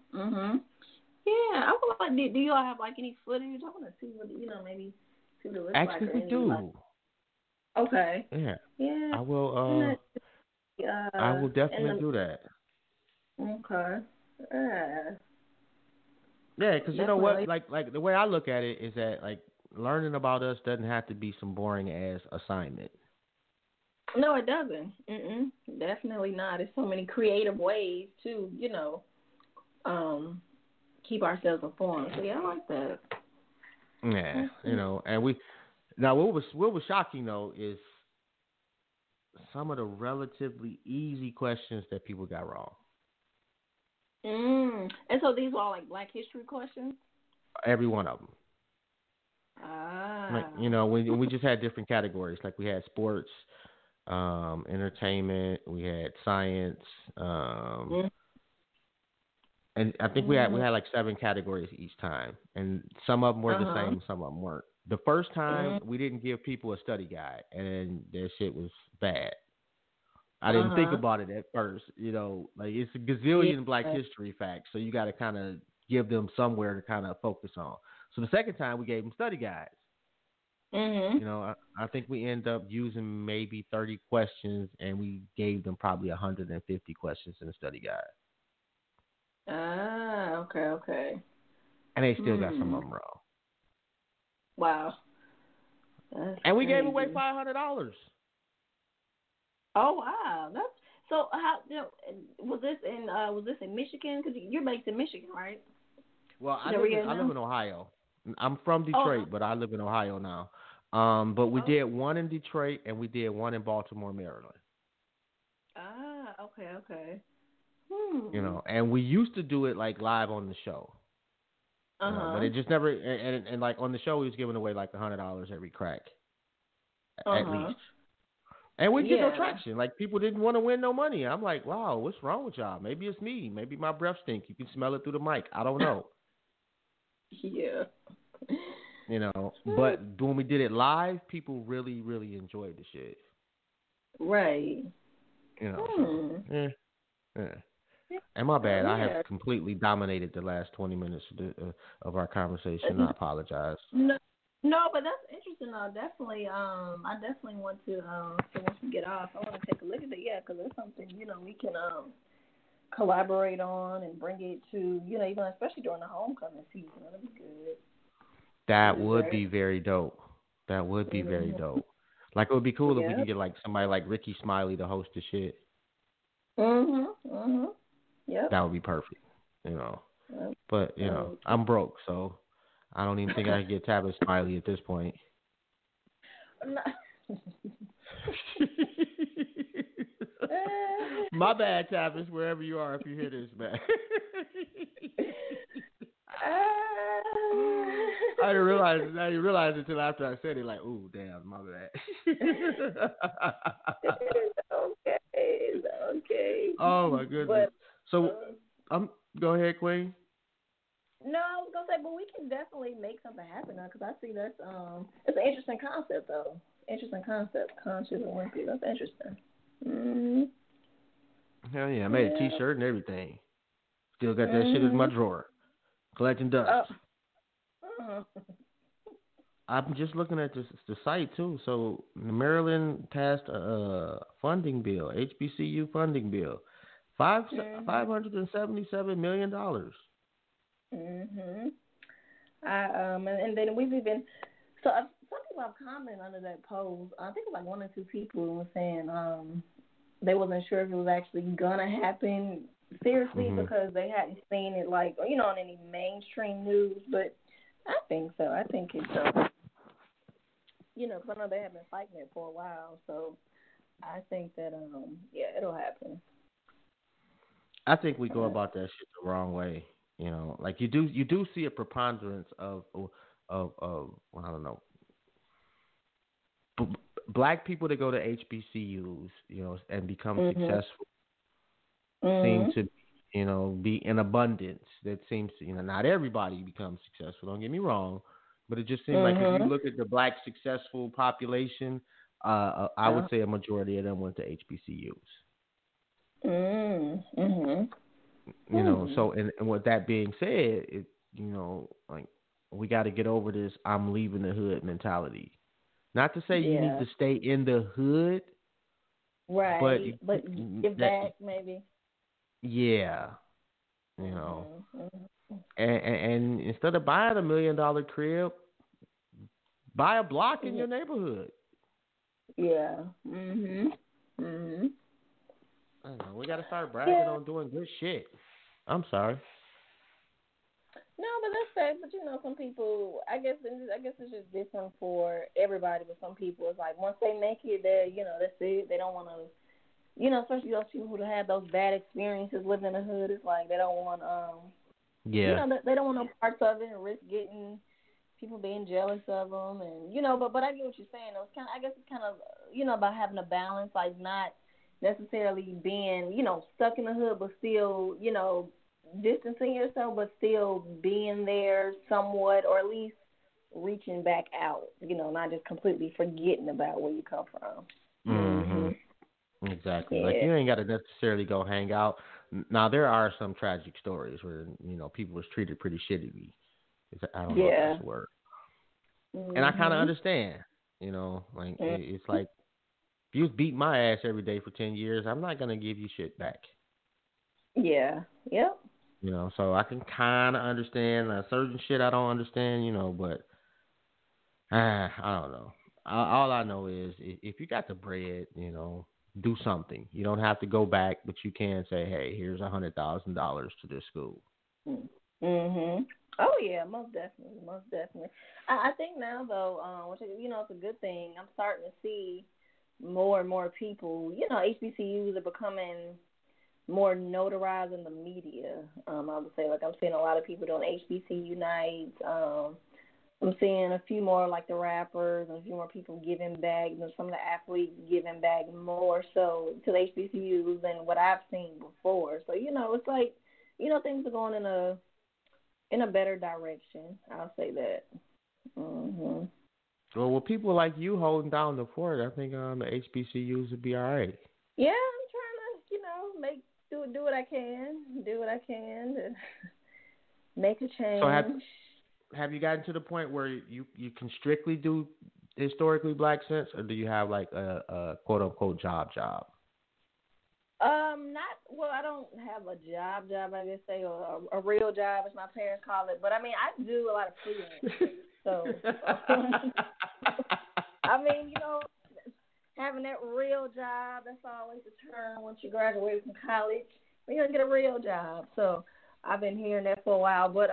I would like. Do you all have like any footage? I want to see what maybe see what it looks actually, like. we do. Like... Okay. Yeah. I will. I will definitely do that. Okay. Yeah, because you know what? Like the way I look at it is that like learning about us doesn't have to be some boring ass assignment. No, it doesn't. Definitely not. There's so many creative ways to, keep ourselves informed. So yeah, I like that. Yeah, and what was shocking though is some of the relatively easy questions that people got wrong. And so these were all like Black History questions? Every one of them. Ah. Like, you know, we just had different categories. Like we had sports, entertainment, we had science, and I think we had like 7 categories each time, and some of them were the same, some of them weren't. The first time we didn't give people a study guide, and their shit was bad. I didn't think about it at first, you know, like it's a gazillion Black History facts, so you got to kind of give them somewhere to kind of focus on. So the second time we gave them study guides. You know, I think we end up using maybe 30 questions, and we gave them probably 150 questions in the study guide. Ah, okay. And they still got some of them wrong. Wow. And we gave away $500. Oh wow, that's so. How was this in Michigan? Because you're based in Michigan, right? Well, I live in Ohio. I'm from Detroit, but I live in Ohio now. But we did one in Detroit, and we did one in Baltimore, Maryland. Ah, okay. You know, and we used to do it like live on the show. You know, but it just never. And like on the show, we was giving away like $100 every crack, at least. And we get no traction. Like, people didn't want to win no money. I'm like, wow, what's wrong with y'all? Maybe it's me. Maybe my breath stink. You can smell it through the mic. I don't know. Yeah. You know, but when we did it live, people really, really enjoyed the shit. Right. You know, so, And my bad. I have completely dominated the last 20 minutes of our conversation. I apologize. No, but that's interesting. I definitely want to. So once we get off, I want to take a look at it. Yeah, because it's something we can collaborate on and bring it to even especially during the homecoming season. That'd be good. That would be very dope. That would be very dope. Like, it would be cool if we could get like somebody like Ricky Smiley to host the shit. Yep. That would be perfect. You know. But I'm broke, so I don't even think I can get Tavis Smiley at this point. My bad, Tavis, wherever you are, if you hear this, man. I didn't realize it until after I said it. Like, ooh, damn, my bad. Okay. Oh my goodness. So, go ahead, Queen. No, I was gonna say, but we can definitely make something happen now because I see that's it's an interesting concept though. Conscious Olympics. That's interesting. Hell yeah, I made a T-shirt and everything. Still got that shit in my drawer, collecting dust. I'm just looking at the site too. So Maryland passed a funding bill, HBCU funding bill, $577 million. And then we've even some people have commented under that post. I think like 1 or 2 people were saying they wasn't sure if it was actually gonna happen seriously because they hadn't seen it like on any mainstream news. But I think so. I think it's because I know they have been fighting it for a while. So I think that it'll happen. I think we go about that shit the wrong way. Like you do see a preponderance of I don't know, Black people that go to HBCUs, and become successful seem to, be in abundance. That seems to, not everybody becomes successful. Don't get me wrong, but it just seems like if you look at the Black successful population, I would say a majority of them went to HBCUs. So and with that being said, like we got to get over this I'm leaving the hood mentality. Not to say you need to stay in the hood, right? But give back maybe. Yeah, and instead of buying $1 million crib, buy a block in your neighborhood. Yeah. I don't know, we got to start bragging on doing good shit. I'm sorry. No, but that's fair. But some people, I guess it's just different for everybody. But some people, it's like once they make it, that's it. They don't want to, especially those people who have those bad experiences living in the hood. It's like they don't want, they don't want no parts of it and risk getting people being jealous of them, and but I get what you're saying. I guess it's kind of about having a balance, like not necessarily being stuck in the hood, but still distancing yourself, but still being there somewhat, or at least reaching back out. Not just completely forgetting about where you come from. Mm-hmm. Exactly. Yeah. Like you ain't got to necessarily go hang out. Now there are some tragic stories where people was treated pretty shittily. I don't know if that's a word. Mm-hmm. And I kind of understand, it's like, if you beat my ass every day for 10 years, I'm not going to give you shit back. Yeah. Yep. So I can kind of understand certain shit I don't understand, but I don't know. All I know is if you got the bread, do something. You don't have to go back, but you can say, hey, here's $100,000 to this school. Mhm. Oh yeah, most definitely. I think now though, which it's a good thing. I'm starting to see more and more people. HBCUs are becoming more notarized in the media. I would say, like, I'm seeing a lot of people doing HBCU nights. I'm seeing a few more, like the rappers, and a few more people giving back. Some of the athletes giving back more so to the HBCUs than what I've seen before. So it's like things are going in a better direction. I'll say that. Mhm. Well, with people like you holding down the fort, I think the HBCUs would be all right. Yeah, I'm trying to, do what I can to make a change. So have you gotten to the point where you can strictly do historically black sense, or do you have like a quote unquote job? I don't have a job, I guess say, or a real job, as my parents call it. But I mean, I do a lot of freelance. So, I mean, having that real job, that's always the term once you graduate from college. You're going to get a real job. So I've been hearing that for a while. But,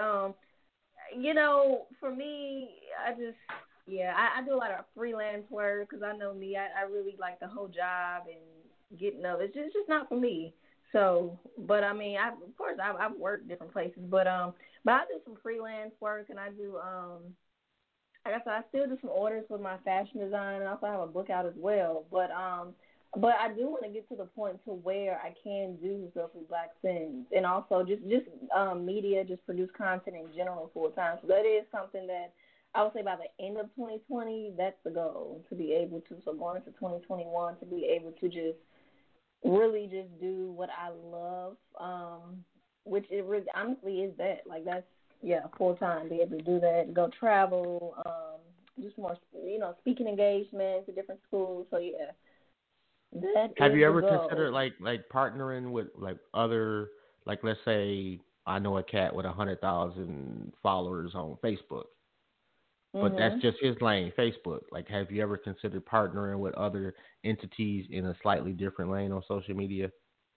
for me, I do a lot of freelance work because I know me. I really like the whole job and getting up. It's just not for me. So, but I mean, I've worked different places, but I do some freelance work, and I do, I still do some orders with my fashion design, and also have a book out as well. But I do want to get to the point to where I can do stuff with Black Sins, and also just media, just produce content in general full time. So that is something that I would say by the end of 2020, that's the goal, to be able to. So going into 2021, to be able to just really just do what I love, which it really honestly is that. Like that's, full time, be able to do that, go travel, just more, speaking engagements at different schools. So have you ever considered like partnering with like other, like let's say I know a cat with 100,000 followers on Facebook, but that's just his lane, Facebook. Like, have you ever considered partnering with other entities in a slightly different lane on social media?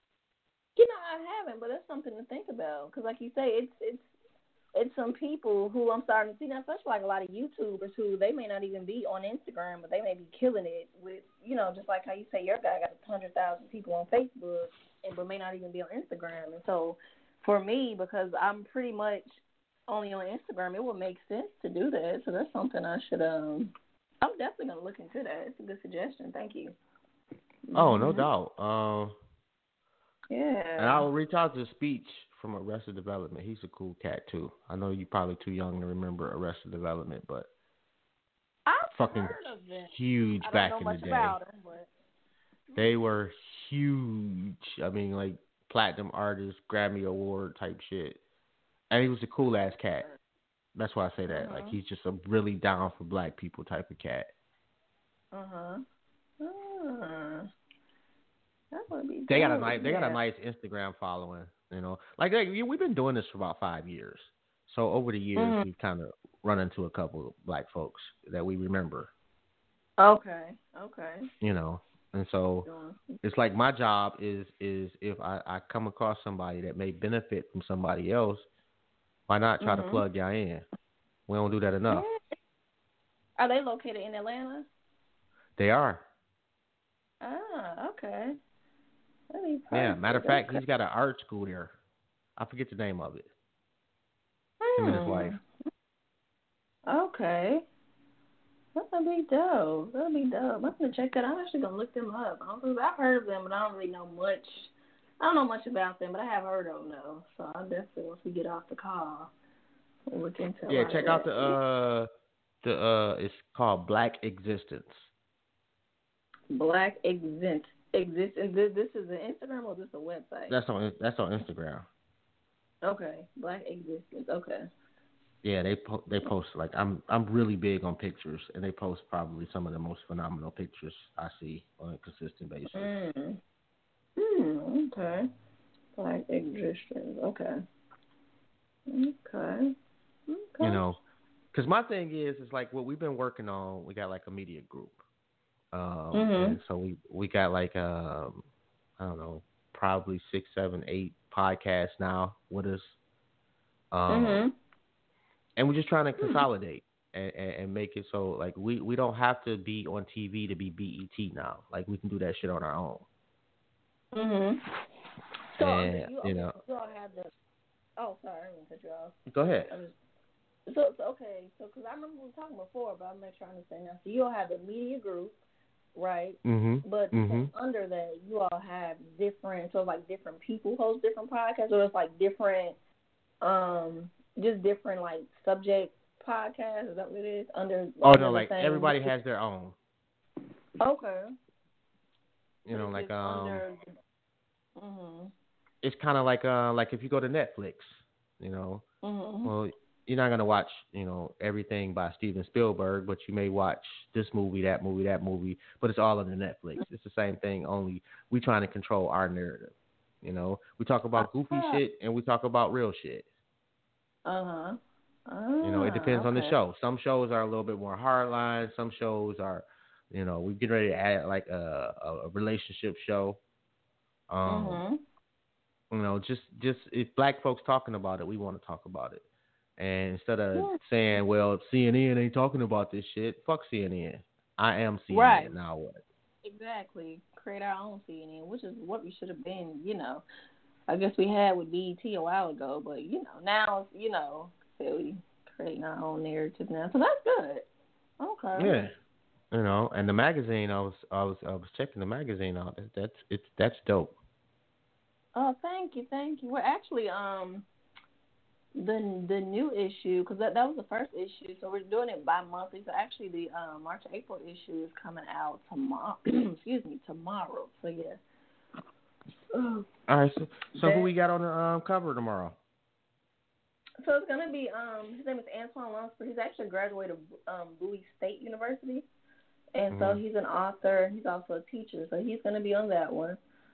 I haven't, but that's something to think about. Because, like you say, it's some people who I'm starting to see now, especially like a lot of YouTubers who they may not even be on Instagram, but they may be killing it with, just like how you say your guy got 100,000 people on Facebook, but may not even be on Instagram. And so, for me, because I'm pretty much only on Instagram, it would make sense to do that. So that's something I should. I'm definitely gonna look into that. It's a good suggestion. Thank you. Oh, no doubt. Yeah. And I will reach out to Speech from Arrested Development. He's a cool cat too. I know you're probably too young to remember Arrested Development, but I've fucking heard of them. huge back in the day. About them, but they were huge. I mean, like platinum artist, Grammy Award type shit. And he was a cool ass cat. That's why I say that. Like he's just a really down for black people type of cat. That would be. They got a nice Instagram following. Like we've been doing this for about 5 years. So over the years we've kind of run into a couple of black folks that we remember. Okay. And so it's like my job is if I come across somebody that may benefit from somebody else, why not try to plug y'all in? We don't do that enough. Are they located in Atlanta? They are. Ah, okay. Yeah, matter of fact, he's got an art school there. I forget the name of it. Him and his wife. Okay. That'll be dope. I'm gonna check that out. I'm actually gonna look them up. I've heard of them, but I don't really know much. I don't know much about them, but I have heard of them though. So I'll definitely, once we get off the call, we'll look into it. Yeah, check out the it's called Black Existence. Black Existence. This is an Instagram or this a website? That's on Instagram. Okay, Black Existence. Okay. Yeah, they post like I'm really big on pictures, and they post probably some of the most phenomenal pictures I see on a consistent basis. Okay. Black Existence. Okay. You know, because my thing is like what we've been working on. We got like a media group, and so we got like I don't know, probably 6, 7, 8 podcasts now with us. And we're just trying to consolidate and make it so like we don't have to be on TV to be BET now. Like we can do that shit on our own. So and, you all have the. Oh, sorry, I didn't cut you off. Go ahead. So okay, because I remember we were talking before, but I'm not trying to say now. So you all have the media group, right? But under that, you all have different, so like different people host different podcasts, or it's like different, just different like subject podcasts. Is that what it is? Under like everybody has their own. Okay. You know, like under. It's kind of like if you go to Netflix, you know, well, you're not gonna watch, you know, everything by Steven Spielberg, but you may watch this movie, that movie, but it's all under Netflix. It's the same thing, only we trying to control our narrative. You know, we talk about goofy shit and we talk about real shit. You know, it depends on the show. Some shows are a little bit more hardline. Some shows are, you know, we're getting ready to add like a relationship show. You know, just if black folks talking about it, we want to talk about it. And instead of saying, well, CNN ain't talking about this shit, fuck CNN. I am CNN. Right. Now what? Exactly. Create our own CNN, which is what we should have been, you know. I guess we had with BET a while ago, but, you know, now, you know, so we creating our own narrative now. So that's good. Okay. Yeah. You know, and the magazine, I was checking the magazine out. That's dope. Oh, thank you. Well, actually, the new issue, because that was the first issue, so we're doing it bi-monthly. So actually, the March-April issue is coming out tomorrow. Tomorrow. So yeah. All right. So who we got on the cover tomorrow? So it's gonna be his name is Antoine Lunsford. He's actually graduated of Bowie State University, and so he's an author. He's also a teacher, so he's gonna be on that one.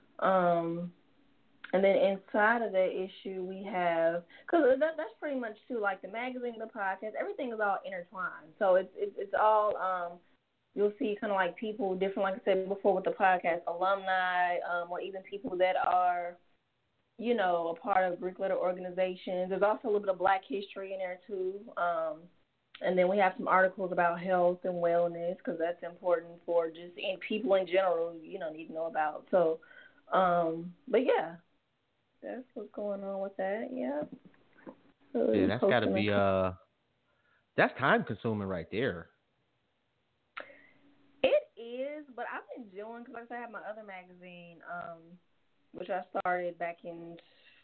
And then inside of that issue, we have, because that's pretty much too, like the magazine, the podcast, everything is all intertwined. So it's all, you'll see kind of like people different, like I said before with the podcast, alumni, or even people that are, you know, a part of Greek letter organizations. There's also a little bit of Black history in there too. And then we have some articles about health and wellness, because that's important for just people in general, you know, need to know about. So, but yeah. That's what's going on with that, yeah. So yeah, that's got to be, that's time consuming right there. It is, but I've been doing, because like I said, I have my other magazine, which I started back in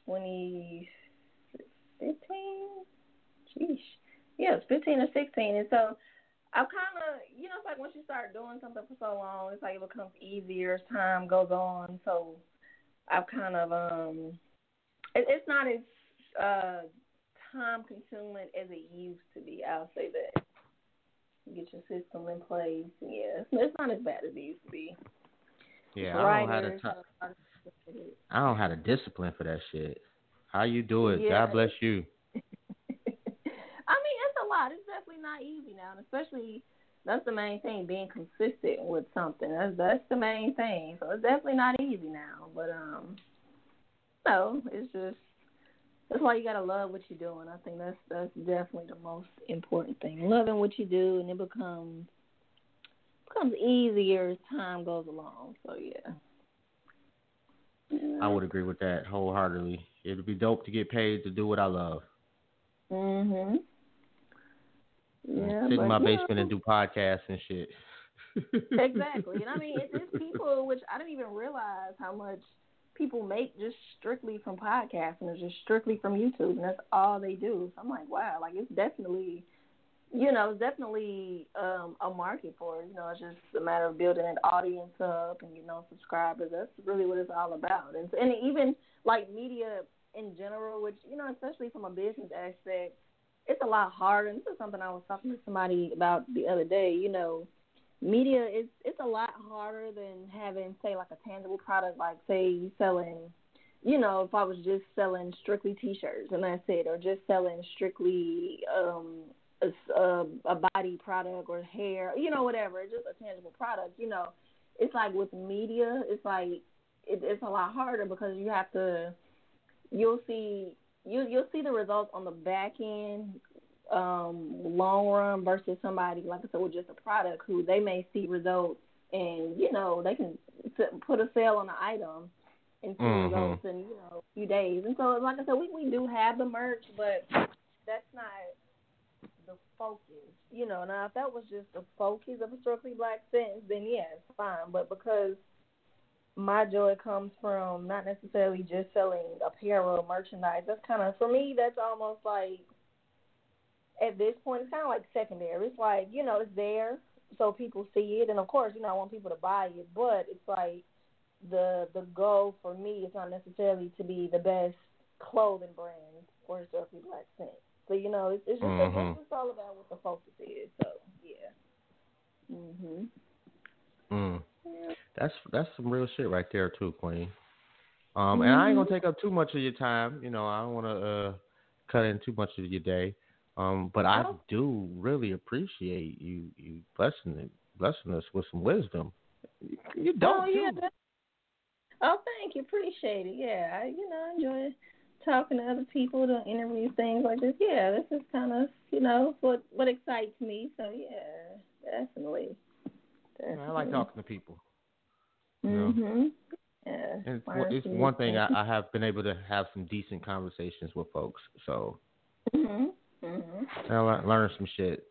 2015. Sheesh. Yeah, it's 15 or 16. And so I'm kind of, you know, it's like once you start doing something for so long, it's like it becomes easier as time goes on. So I've kind of, it's not as time consuming as it used to be. I'll say that. Get your system in place. Yeah, it's not as bad as it used to be. Yeah, I don't have the discipline for that shit. How you do it? Yeah. God bless you. I mean, it's a lot. It's definitely not easy now, and especially that's the main thing, being consistent with something. That's the main thing. So it's definitely not easy now, but no, that's why you gotta love what you're doing. I think that's definitely the most important thing. Loving what you do, and it becomes easier as time goes along. So yeah. I would agree with that wholeheartedly. It'd be dope to get paid to do what I love. Mhm. Yeah, sit in my but, basement and do podcasts and shit. Exactly. And I mean, it's people, which I didn't even realize how much people make just strictly from podcasting or just strictly from YouTube, and that's all they do. So I'm like, wow, like it's definitely, a market for it. It's just a matter of building an audience up and, subscribers. That's really what it's all about. And even like media in general, which, especially from a business aspect, it's a lot harder. And this is something I was talking to somebody about the other day. Media it's a lot harder than having, say, like a tangible product, like say selling, if I was just selling strictly T-shirts and that's it, or just selling strictly a body product or hair, whatever, it's just a tangible product. It's like with media, it's like it's a lot harder because you have to, you'll see the results on the back end. Long run versus somebody, like I said, with just a product who they may see results and, they can put a sale on the item and see results in, a few days. And so, like I said, we do have the merch, but that's not the focus. Now if that was just the focus of Historically Black Scents, then yeah, it's fine. But because my joy comes from not necessarily just selling apparel, merchandise, that's kind of, for me, that's almost like, at this point, it's kind of like secondary. It's like, it's there so people see it. And, of course, I want people to buy it. But it's like the goal for me is not necessarily to be the best clothing brand for Historically Black Scents. So, it's just it's just all about what the focus is. So, yeah. Yeah. That's some real shit right there, too, Queen. And I ain't going to take up too much of your time. I don't want to cut in too much of your day. But I do really appreciate you blessing us with some wisdom. You don't too. Thank you. Appreciate it. Yeah, I enjoy talking to other people, to interview things like this. Yeah, this is kind of, what excites me. So, yeah, definitely. I like talking to people. Yeah. And it's one thing I have been able to have some decent conversations with folks. So. I learn some shit.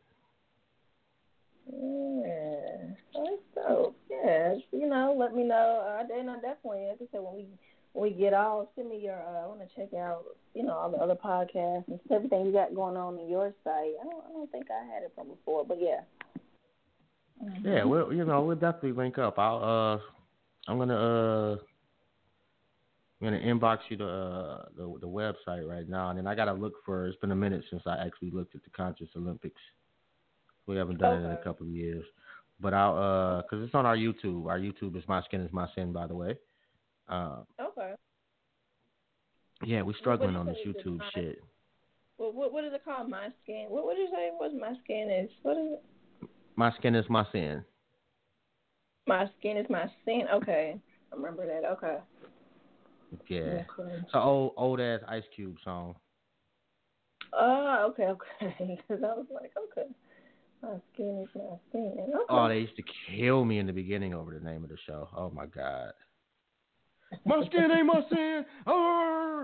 Yeah, that's dope. Yeah, let me know. Definitely, like I said, when we get off, send me your. I want to check out, all the other podcasts and everything you got going on your site. I don't think I had it from before, but yeah. Yeah, well, we'll definitely link up. I'm gonna inbox you the website right now, and then I gotta look for. It's been a minute since I actually looked at the Conscious Olympics. We haven't done it in a couple of years, but I'll because it's on our YouTube. Our YouTube is My Skin Is My Sin, by the way. Okay. Yeah, we're struggling on this YouTube shit. What is it called? My Skin. What did you say? What My Skin is? What is it? My Skin Is My Sin. My Skin Is My Sin. Okay, I remember that. Okay. Yeah, it's an old ass Ice Cube song. Oh, okay. Because I was like, okay, My Skin Is My Sin. Okay. Oh, they used to kill me in the beginning over the name of the show. Oh my God. My skin ain't my sin. Oh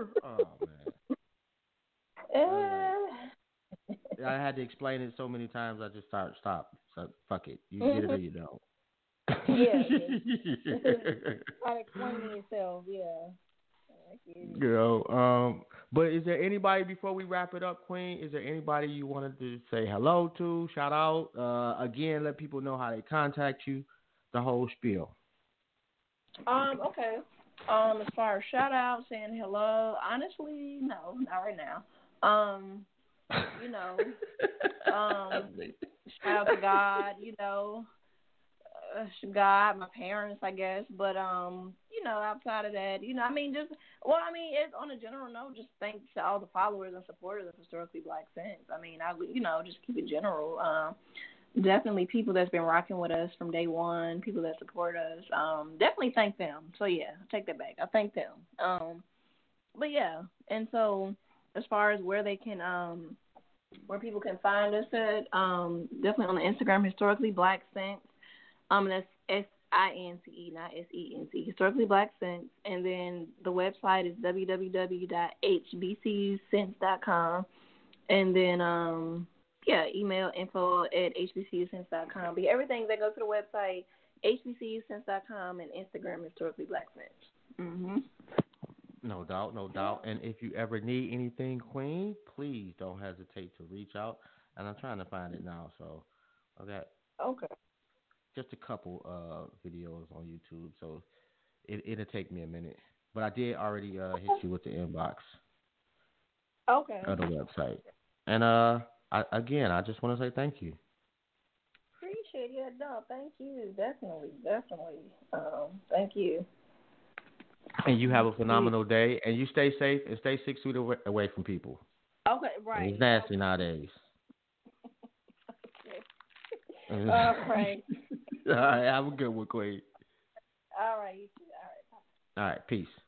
man. I had to explain it so many times. I just stopped. So fuck it. You get it or you don't. Yeah. Try explaining yourself. Yeah. But is there anybody, before we wrap it up, Queen, is there anybody you wanted to say hello to, shout out? Again, let people know how they contact you, the whole spiel. Okay. As far as shout out, saying hello, honestly, no, not right now. Shout out to God, God, my parents, I guess, but outside of that, it's on a general note, just thanks to all the followers and supporters of Historically Black Scents. I just keep it general. Definitely people that's been rocking with us from day one, people that support us. Definitely thank them. So yeah, I'll take that back. I thank them. But yeah, and so as far as where they can, where people can find us at, definitely on the Instagram, Historically Black Scents. That's INCE, not SENC. Historically Black Sense. And then the website is www.hbcusense.com. And then, email info@hbcusense.com. But everything that goes to the website, hbcusense.com, and Instagram, Historically Black Sense. Mm-hmm. No doubt, no doubt. And if you ever need anything, Queen, please don't hesitate to reach out. And I'm trying to find it now, so I got just a couple videos on YouTube, so it'll take me a minute. But I did already hit you with the inbox of the website. And I just want to say thank you. Appreciate it. No, thank you. Definitely. Thank you. And you have a phenomenal day, and you stay safe and stay 6 feet away from people. Okay, right. It's nasty nowadays. All right. All right, have a good one, Queen. All right, you too. All right. All right, peace.